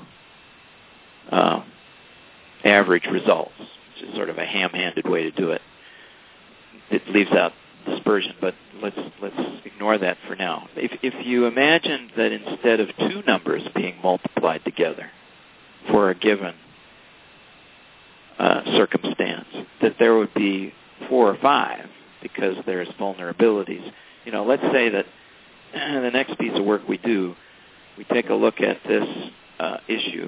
average results, which is sort of a ham-handed way to do it. It leaves out dispersion, but let's ignore that for now. If you imagine that instead of two numbers being multiplied together for a given circumstance, that there would be 4 or 5 because there's vulnerabilities. Let's say that the next piece of work we do, we take a look at this issue,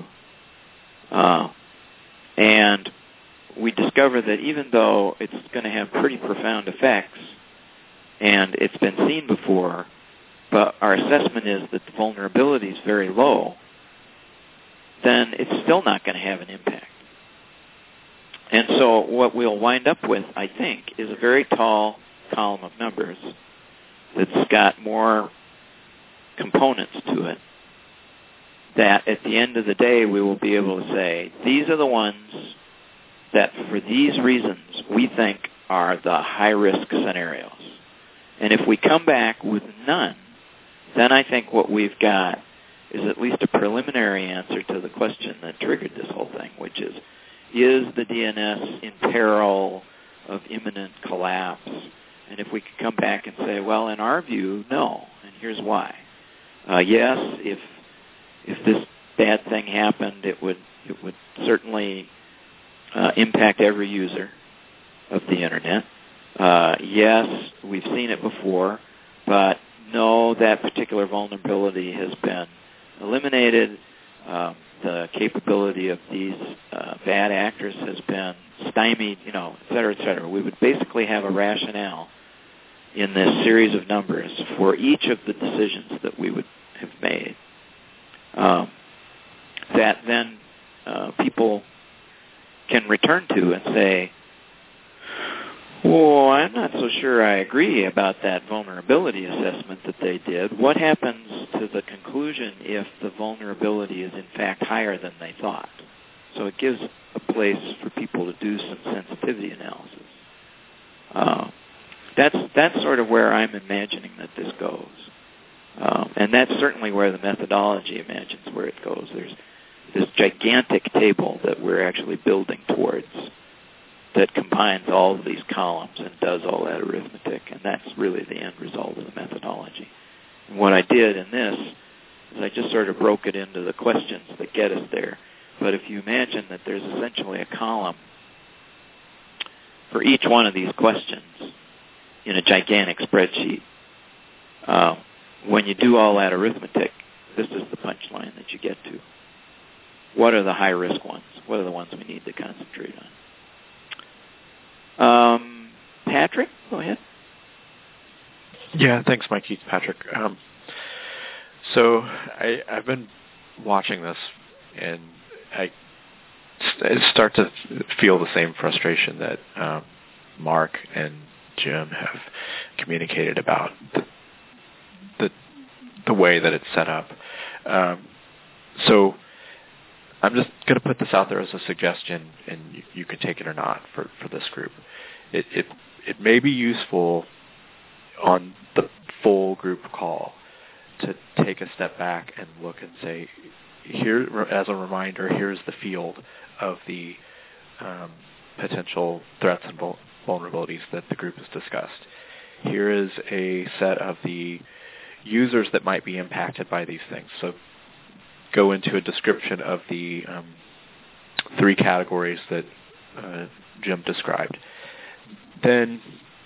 and we discover that even though it's going to have pretty profound effects, and it's been seen before, but our assessment is that the vulnerability is very low, then it's still not going to have an impact. And so what we'll wind up with, I think, is a very tall column of numbers that's got more components to it, that at the end of the day we will be able to say, these are the ones that for these reasons we think are the high-risk scenarios. And if we come back with none, then I think what we've got is at least a preliminary answer to the question that triggered this whole thing, which is the DNS in peril of imminent collapse? And if we could come back and say, well, in our view, no, and here's why. Yes, if this bad thing happened, it would certainly impact every user of the Internet. Yes, we've seen it before, but no, that particular vulnerability has been eliminated. the capability of these bad actors has been stymied, et cetera, et cetera. We would basically have a rationale in this series of numbers for each of the decisions that we would have made, that then people can return to and say, well, I'm not so sure I agree about that vulnerability assessment that they did. What happens to the conclusion if the vulnerability is in fact higher than they thought? So it gives a place for people to do some sensitivity analysis. That's sort of where I'm imagining that this goes. And that's certainly where the methodology imagines where it goes. There's this gigantic table that we're actually building towards that combines all of these columns and does all that arithmetic, and that's really the end result of the methodology. And what I did in this is I just sort of broke it into the questions that get us there. But if you imagine that there's essentially a column for each one of these questions in a gigantic spreadsheet, when you do all that arithmetic, this is the punchline that you get to. What are the high-risk ones? What are the ones we need to concentrate on? Patrick, go ahead.
Yeah, thanks, Mikey. It's Patrick. So I've been watching this, and I start to feel the same frustration that Mark and Jim have communicated about the way that it's set up. So I'm just going to put this out there as a suggestion, and you can take it or not for this group. It may be useful on the full group call to take a step back and look and say, here, as a reminder, here's the field of the potential threats and vulnerabilities that the group has discussed. Here is a set of the users that might be impacted by these things. So go into a description of the 3 categories that Jim described. Then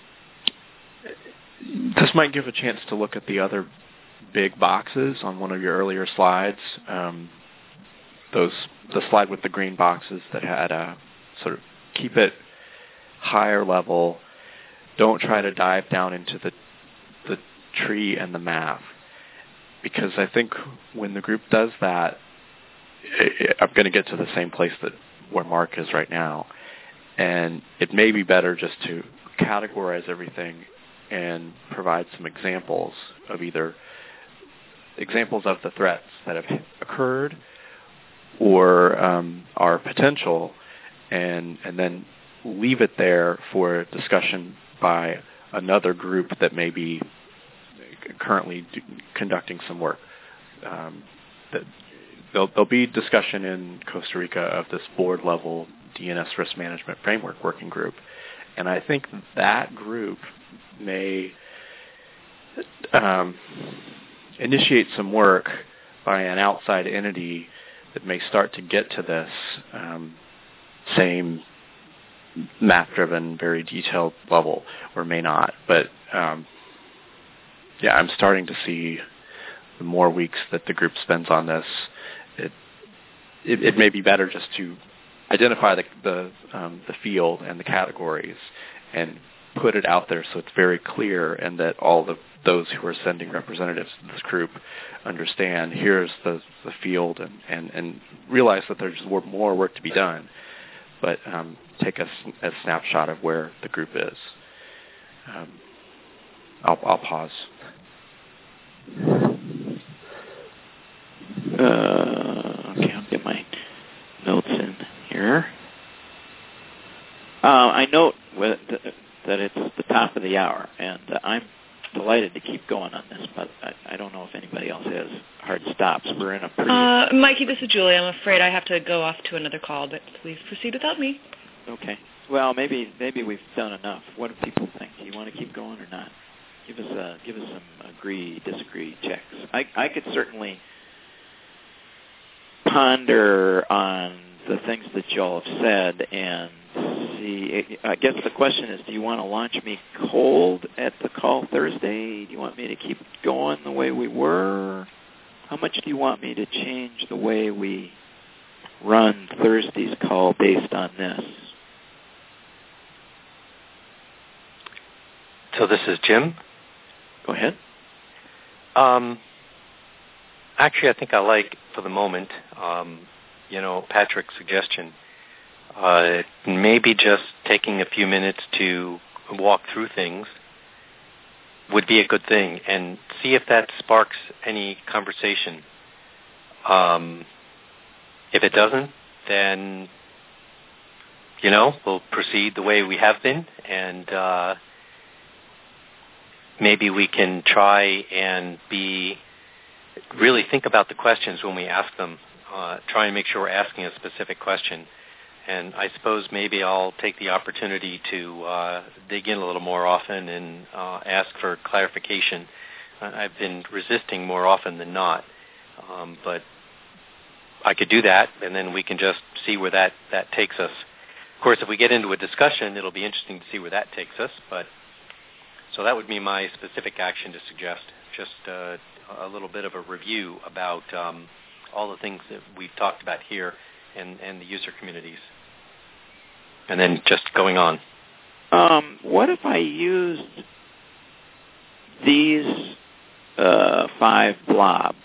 this might give a chance to look at the other big boxes on one of your earlier slides. The slide with the green boxes that had sort of keep it higher level. Don't try to dive down into the tree and the math. Because I think when the group does that, I'm going to get to the same place where Mark is right now. And it may be better just to categorize everything and provide some examples of either examples of the threats that have occurred or are potential, and then leave it there for discussion by another group that may be currently conducting some work. There'll be discussion in Costa Rica of this board-level DNS risk management framework working group, and I think that group may initiate some work by an outside entity that may start to get to this same math-driven, very detailed level, or may not. But I'm starting to see the more weeks that the group spends on this, it may be better just to identify the field and the categories and put it out there so it's very clear, and that all those who are sending representatives to this group understand here's the field, and realize that there's more work to be done, but take a snapshot of where the group is. I'll pause.
Okay, I'll get my notes in here. I note that it's the top of the hour, and I'm delighted to keep going on this, but I don't know if anybody else has hard stops. We're in a pretty...
Mikey, this is Julie. I'm afraid I have to go off to another call, but please proceed without me.
Okay. Well, maybe we've done enough. What do people think? Do you want to keep going or not? Give us some agree, disagree checks. I could certainly ponder on the things that y'all have said and see. I guess the question is, do you want to launch me cold at the call Thursday? Do you want me to keep going the way we were? How much do you want me to change the way we run Thursday's call based on this.
So this is Jim.
Go ahead.
Actually, I think I like, for the moment, Patrick's suggestion. Maybe just taking a few minutes to walk through things would be a good thing, and see if that sparks any conversation. If it doesn't, then, we'll proceed the way we have been, and maybe we can try and really think about the questions when we ask them. Try and make sure we're asking a specific question. And I suppose maybe I'll take the opportunity to dig in a little more often and ask for clarification. I've been resisting more often than not, but I could do that, and then we can just see where that takes us. Of course, if we get into a discussion, it'll be interesting to see where that takes us. But so that would be my specific action to suggest, just a little bit of a review about all the things that we've talked about here and the user communities. And then just going on.
What if I used these 5 blobs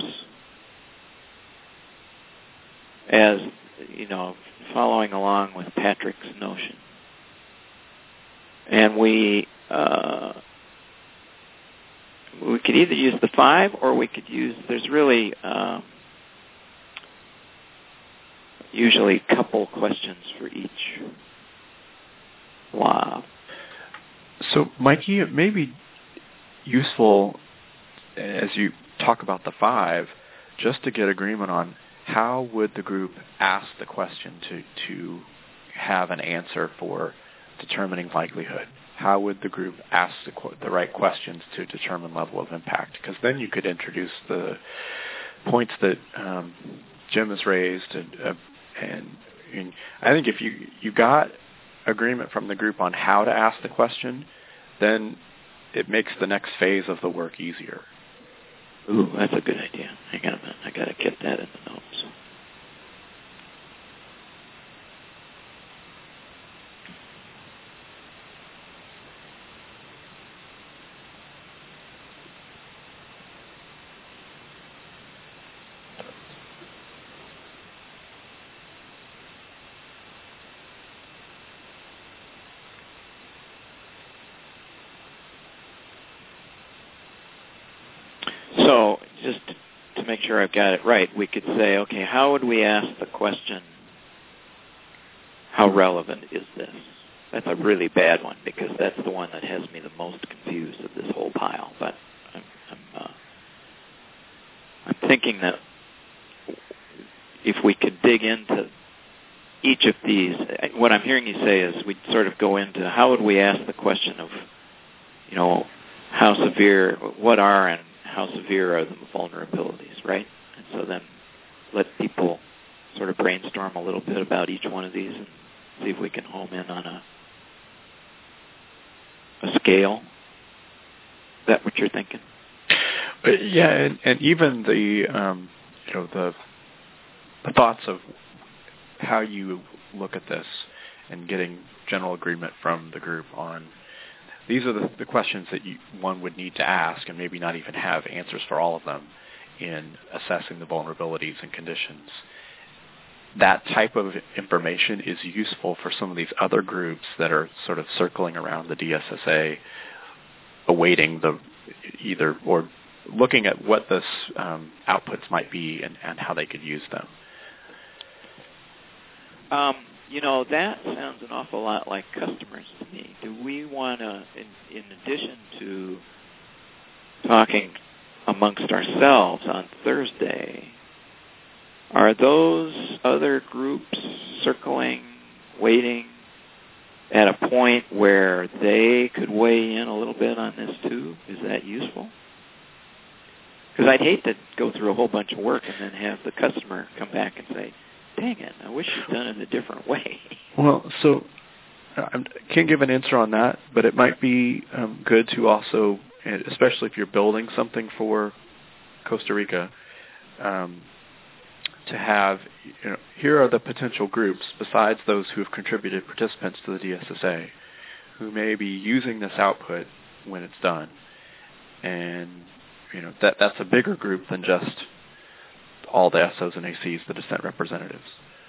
as, following along with Patrick's notion? And we could either use the 5, or we could use, there's really usually a couple questions for each blob.
So, Mikey, it may be useful, as you talk about the 5, just to get agreement on how would the group ask the question to have an answer for determining likelihood. How would the group ask the right questions to determine level of impact? Because then you could introduce the points that Jim has raised, and I think if you got agreement from the group on how to ask the question, then it makes the next phase of the work easier.
Ooh, that's a good idea. Hang on a minute. I got to get that in the notes. So, just to make sure I've got it right, we could say, okay, how would we ask the question, how relevant is this? That's a really bad one, because that's the one that has me the most confused of this whole pile. But I'm thinking that if we could dig into each of these, what I'm hearing you say is we'd sort of go into how would we ask the question of, how severe, what are and how severe are the vulnerabilities, right? And so then let people sort of brainstorm a little bit about each one of these and see if we can home in on a scale. Is that what you're thinking?
Yeah, and even the thoughts of how you look at this and getting general agreement from the group on these are the questions that one would need to ask, and maybe not even have answers for all of them in assessing the vulnerabilities and conditions. That type of information is useful for some of these other groups that are sort of circling around the DSSA, awaiting or looking at what this outputs might be and how they could use them.
That sounds an awful lot like customers to me. Do we want to, in addition to talking amongst ourselves on Thursday, are those other groups circling, waiting at a point where they could weigh in a little bit on this too? Is that useful? Because I'd hate to go through a whole bunch of work and then have the customer come back and say, dang it, I wish you'd done it a different way.
Well, so I can't give an answer on that, but it might be good to also, especially if you're building something for Costa Rica, to have, here are the potential groups besides those who have contributed participants to the DSSA who may be using this output when it's done. And, that's a bigger group than just all the SOs and ACs, the dissent representatives.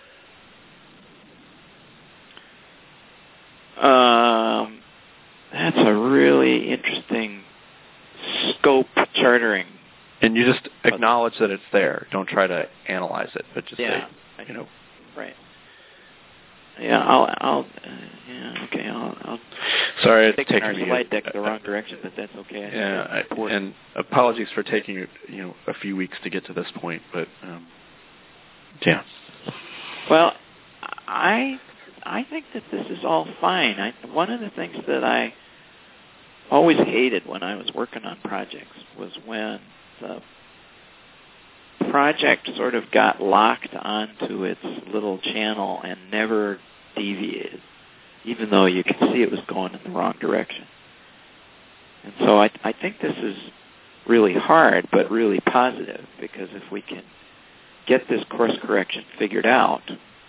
That's a really interesting scope chartering.
And you just acknowledge that it's there. Don't try to analyze it, but just say,
Right. Yeah, I'll
sorry, it's
taking
taking
our slide deck the wrong direction, but that's okay.
And apologies for taking a few weeks to get to this point, but yeah.
Well, I think that this is all fine. One of the things that I always hated when I was working on projects was when the project sort of got locked onto its little channel and never deviated, even though you could see it was going in the wrong direction. And so I think this is really hard, but really positive, because if we can get this course correction figured out,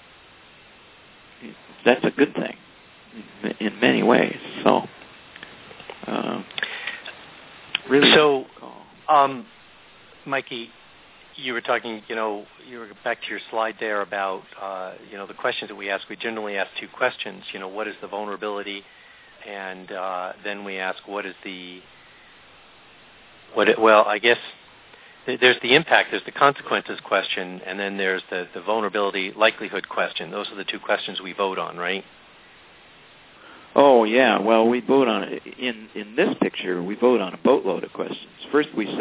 that's a good thing in many ways. So, really.
So, Mikey, you were talking, you were back to your slide there about, the questions that we ask. We generally ask two questions. What is the vulnerability? And then we ask, I guess there's the impact, there's the consequences question, and then there's the vulnerability likelihood question. Those are the two questions we vote on, right?
Oh, yeah. Well, we vote on it. In this picture, we vote on a boatload of questions. First we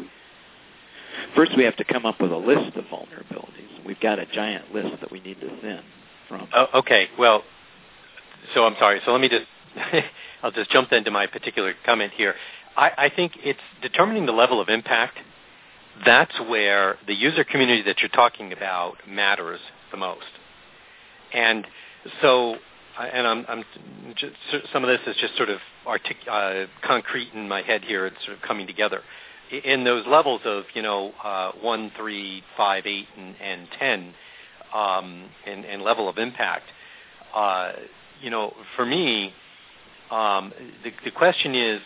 have to come up with a list of vulnerabilities. We've got a giant list that we need to thin from.
Oh, okay. Well, so I'm sorry. So let me just, I'll just jump into my particular comment here. I think it's determining the level of impact. That's where the user community that you're talking about matters the most. And so, I'm just, some of this is just sort of concrete in my head here. It's sort of coming together. In those levels of 1, 3, 5, 8, and 10, and level of impact, for me, the question is,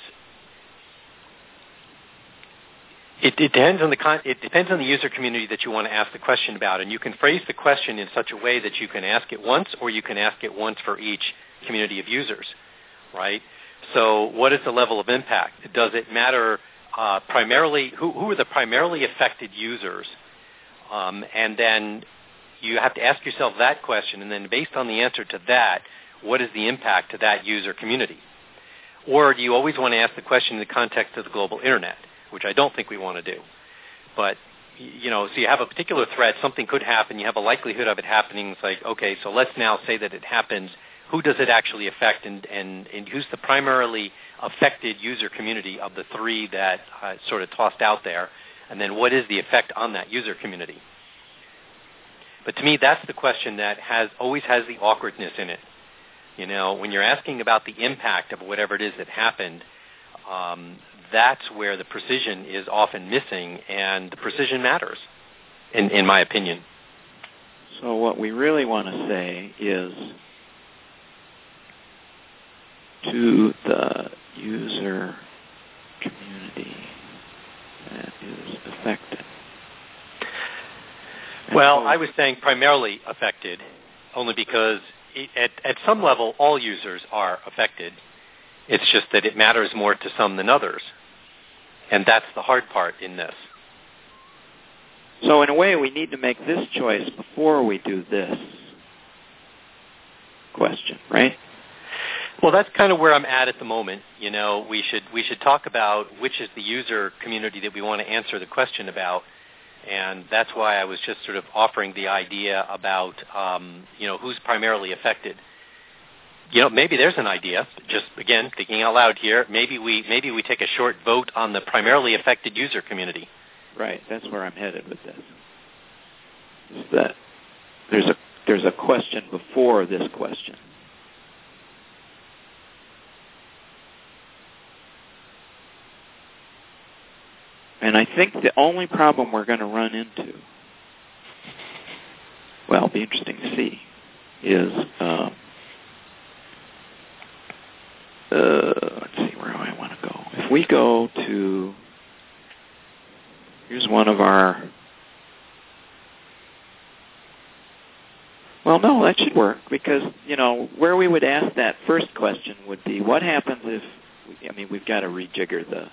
it depends on the user community that you want to ask the question about, and you can phrase the question in such a way that you can ask it once, or you can ask it once for each community of users, right? So, what is the level of impact? Does it matter? Primarily, who are the primarily affected users? And then you have to ask yourself that question, and then based on the answer to that, what is the impact to that user community? Or do you always want to ask the question in the context of the global internet, which I don't think we want to do. But, so you have a particular threat, something could happen, you have a likelihood of it happening. It's like, okay, so let's now say that it happens. Who does it actually affect, and who's the primarily affected user community of the three that sort of tossed out there, and then what is the effect on that user community? But to me, that's the question that always has the awkwardness in it. When you're asking about the impact of whatever it is that happened, that's where the precision is often missing, and the precision matters, in my opinion.
So what we really want to say is, to the user community that is affected.
Well, I was saying primarily affected, only because at some level all users are affected. It's just that it matters more to some than others. And that's the hard part in this.
So in a way, we need to make this choice before we do this question, right?
Well, that's kind of where I'm at the moment. We should talk about which is the user community that we want to answer the question about, and that's why I was just sort of offering the idea about who's primarily affected. Maybe there's an idea. Just again, thinking out loud here. Maybe we take a short vote on the primarily affected user community.
Right. That's where I'm headed with this. Is that there's a question before this question. And I think the only problem we're going to run into well, be interesting to see is, let's see, where do I want to go? If we go to, here's one of our, well, no, that should work because, where we would ask that first question would be, what happens if, we've got to rejigger the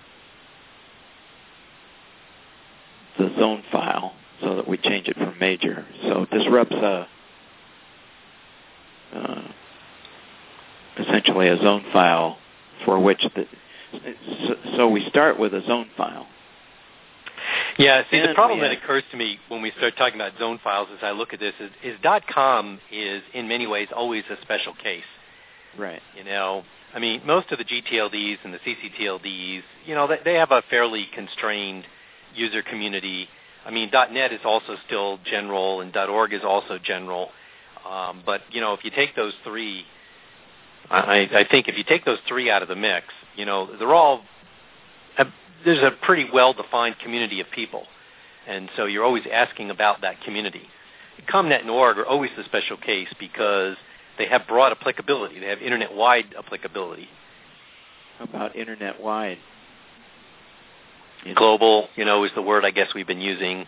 zone file so that we change it from major. So it disrupts essentially a zone file for which so we start with a zone file.
Yeah, see, the problem that occurs to me when we start talking about zone files as I look at this is .com is in many ways always a special case.
Right.
Most of the GTLDs and the CCTLDs, they have a fairly constrained user community. .NET is also still general and .org is also general. But, if you take those three, I think if you take those three out of the mix, they're all, there's a pretty well-defined community of people. And so you're always asking about that community. ComNet and org are always the special case because they have broad applicability. They have internet-wide applicability.
How about internet-wide?
Global, is the word I guess we've been using.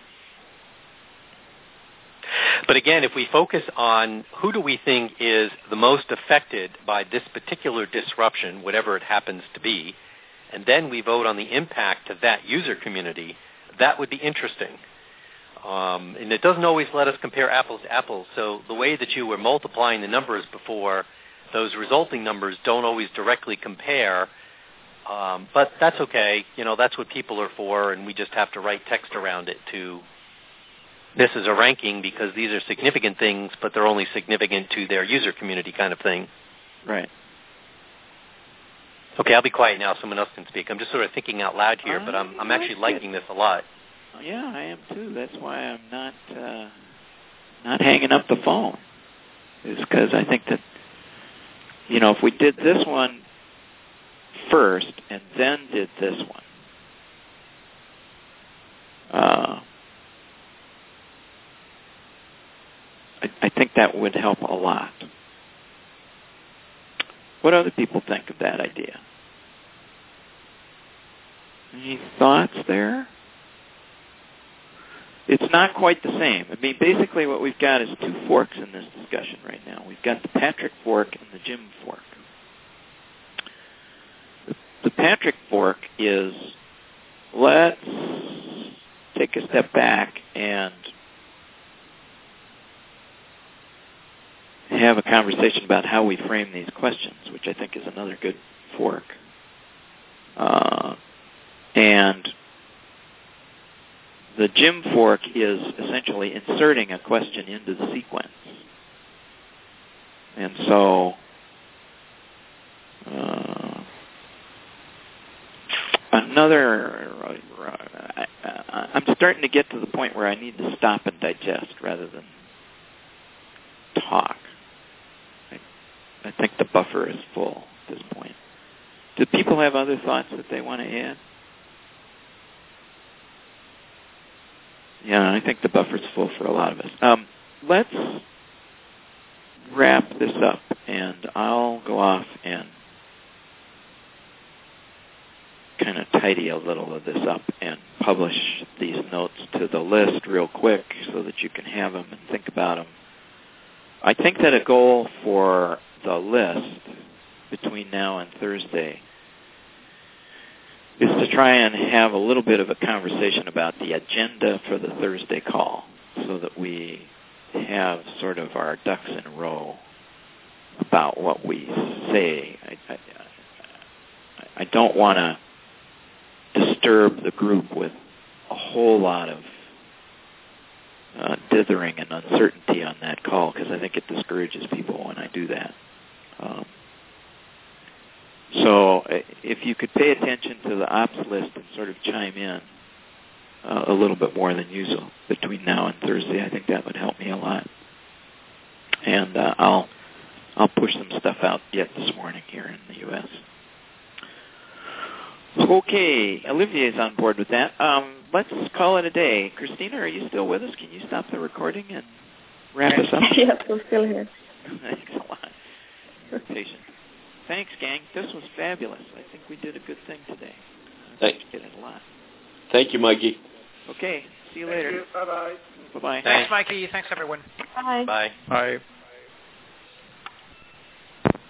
But again, if we focus on who do we think is the most affected by this particular disruption, whatever it happens to be, and then we vote on the impact of that user community, that would be interesting. And it doesn't always let us compare apples to apples. So the way that you were multiplying the numbers before, those resulting numbers don't always directly compare. But that's okay. That's what people are for, and we just have to write text around it to, this is a ranking because these are significant things, but they're only significant to their user community kind of thing.
Right.
Okay, I'll be quiet now. Someone else can speak. I'm just sort of thinking out loud here, but I'm actually liking this a lot.
Yeah, I am too. That's why I'm not hanging up the phone. Is because I think that, if we did this one first and then did this one, I think that would help a lot. What other people think of that idea? Any thoughts there? It's not quite the same. Basically what we've got is two forks in this discussion right now. We've got the Patrick fork and the Jim fork. The Patrick fork is, let's take a step back and have a conversation about how we frame these questions, which I think is another good fork. And the Jim fork is essentially inserting a question into the sequence. And so I'm starting to get to the point where I need to stop and digest rather than talk. I think the buffer is full at this point. Do people have other thoughts that they want to add? Yeah, I think the buffer's full for a lot of us. Let's wrap this up, and I'll go off and kind of tidy a little of this up and publish these notes to the list real quick so that you can have them and think about them. I think that a goal for the list between now and Thursday is to try and have a little bit of a conversation about the agenda for the Thursday call so that we have sort of our ducks in a row about what we say. I don't want to disturb the group with a whole lot of dithering and uncertainty on that call because I think it discourages people when I do that. So if you could pay attention to the ops list and sort of chime in a little bit more than usual between now and Thursday, I think that would help me a lot. And I'll push some stuff out yet this morning here in the U.S. Okay, Olivier's on board with that. Let's call it a day. Christina, are you still with us? Can you stop the recording? And wrap us up?
Yes, I'm still here.
Thanks a lot. Patient. Thanks, gang. This was fabulous. I think we did a good thing today.
Thank
you. Did it a lot.
Thank you, Mikey.
Okay. See you later.
Bye-bye.
Bye-bye.
Thanks, Mikey. Thanks, everyone.
Bye.
Bye.
Bye.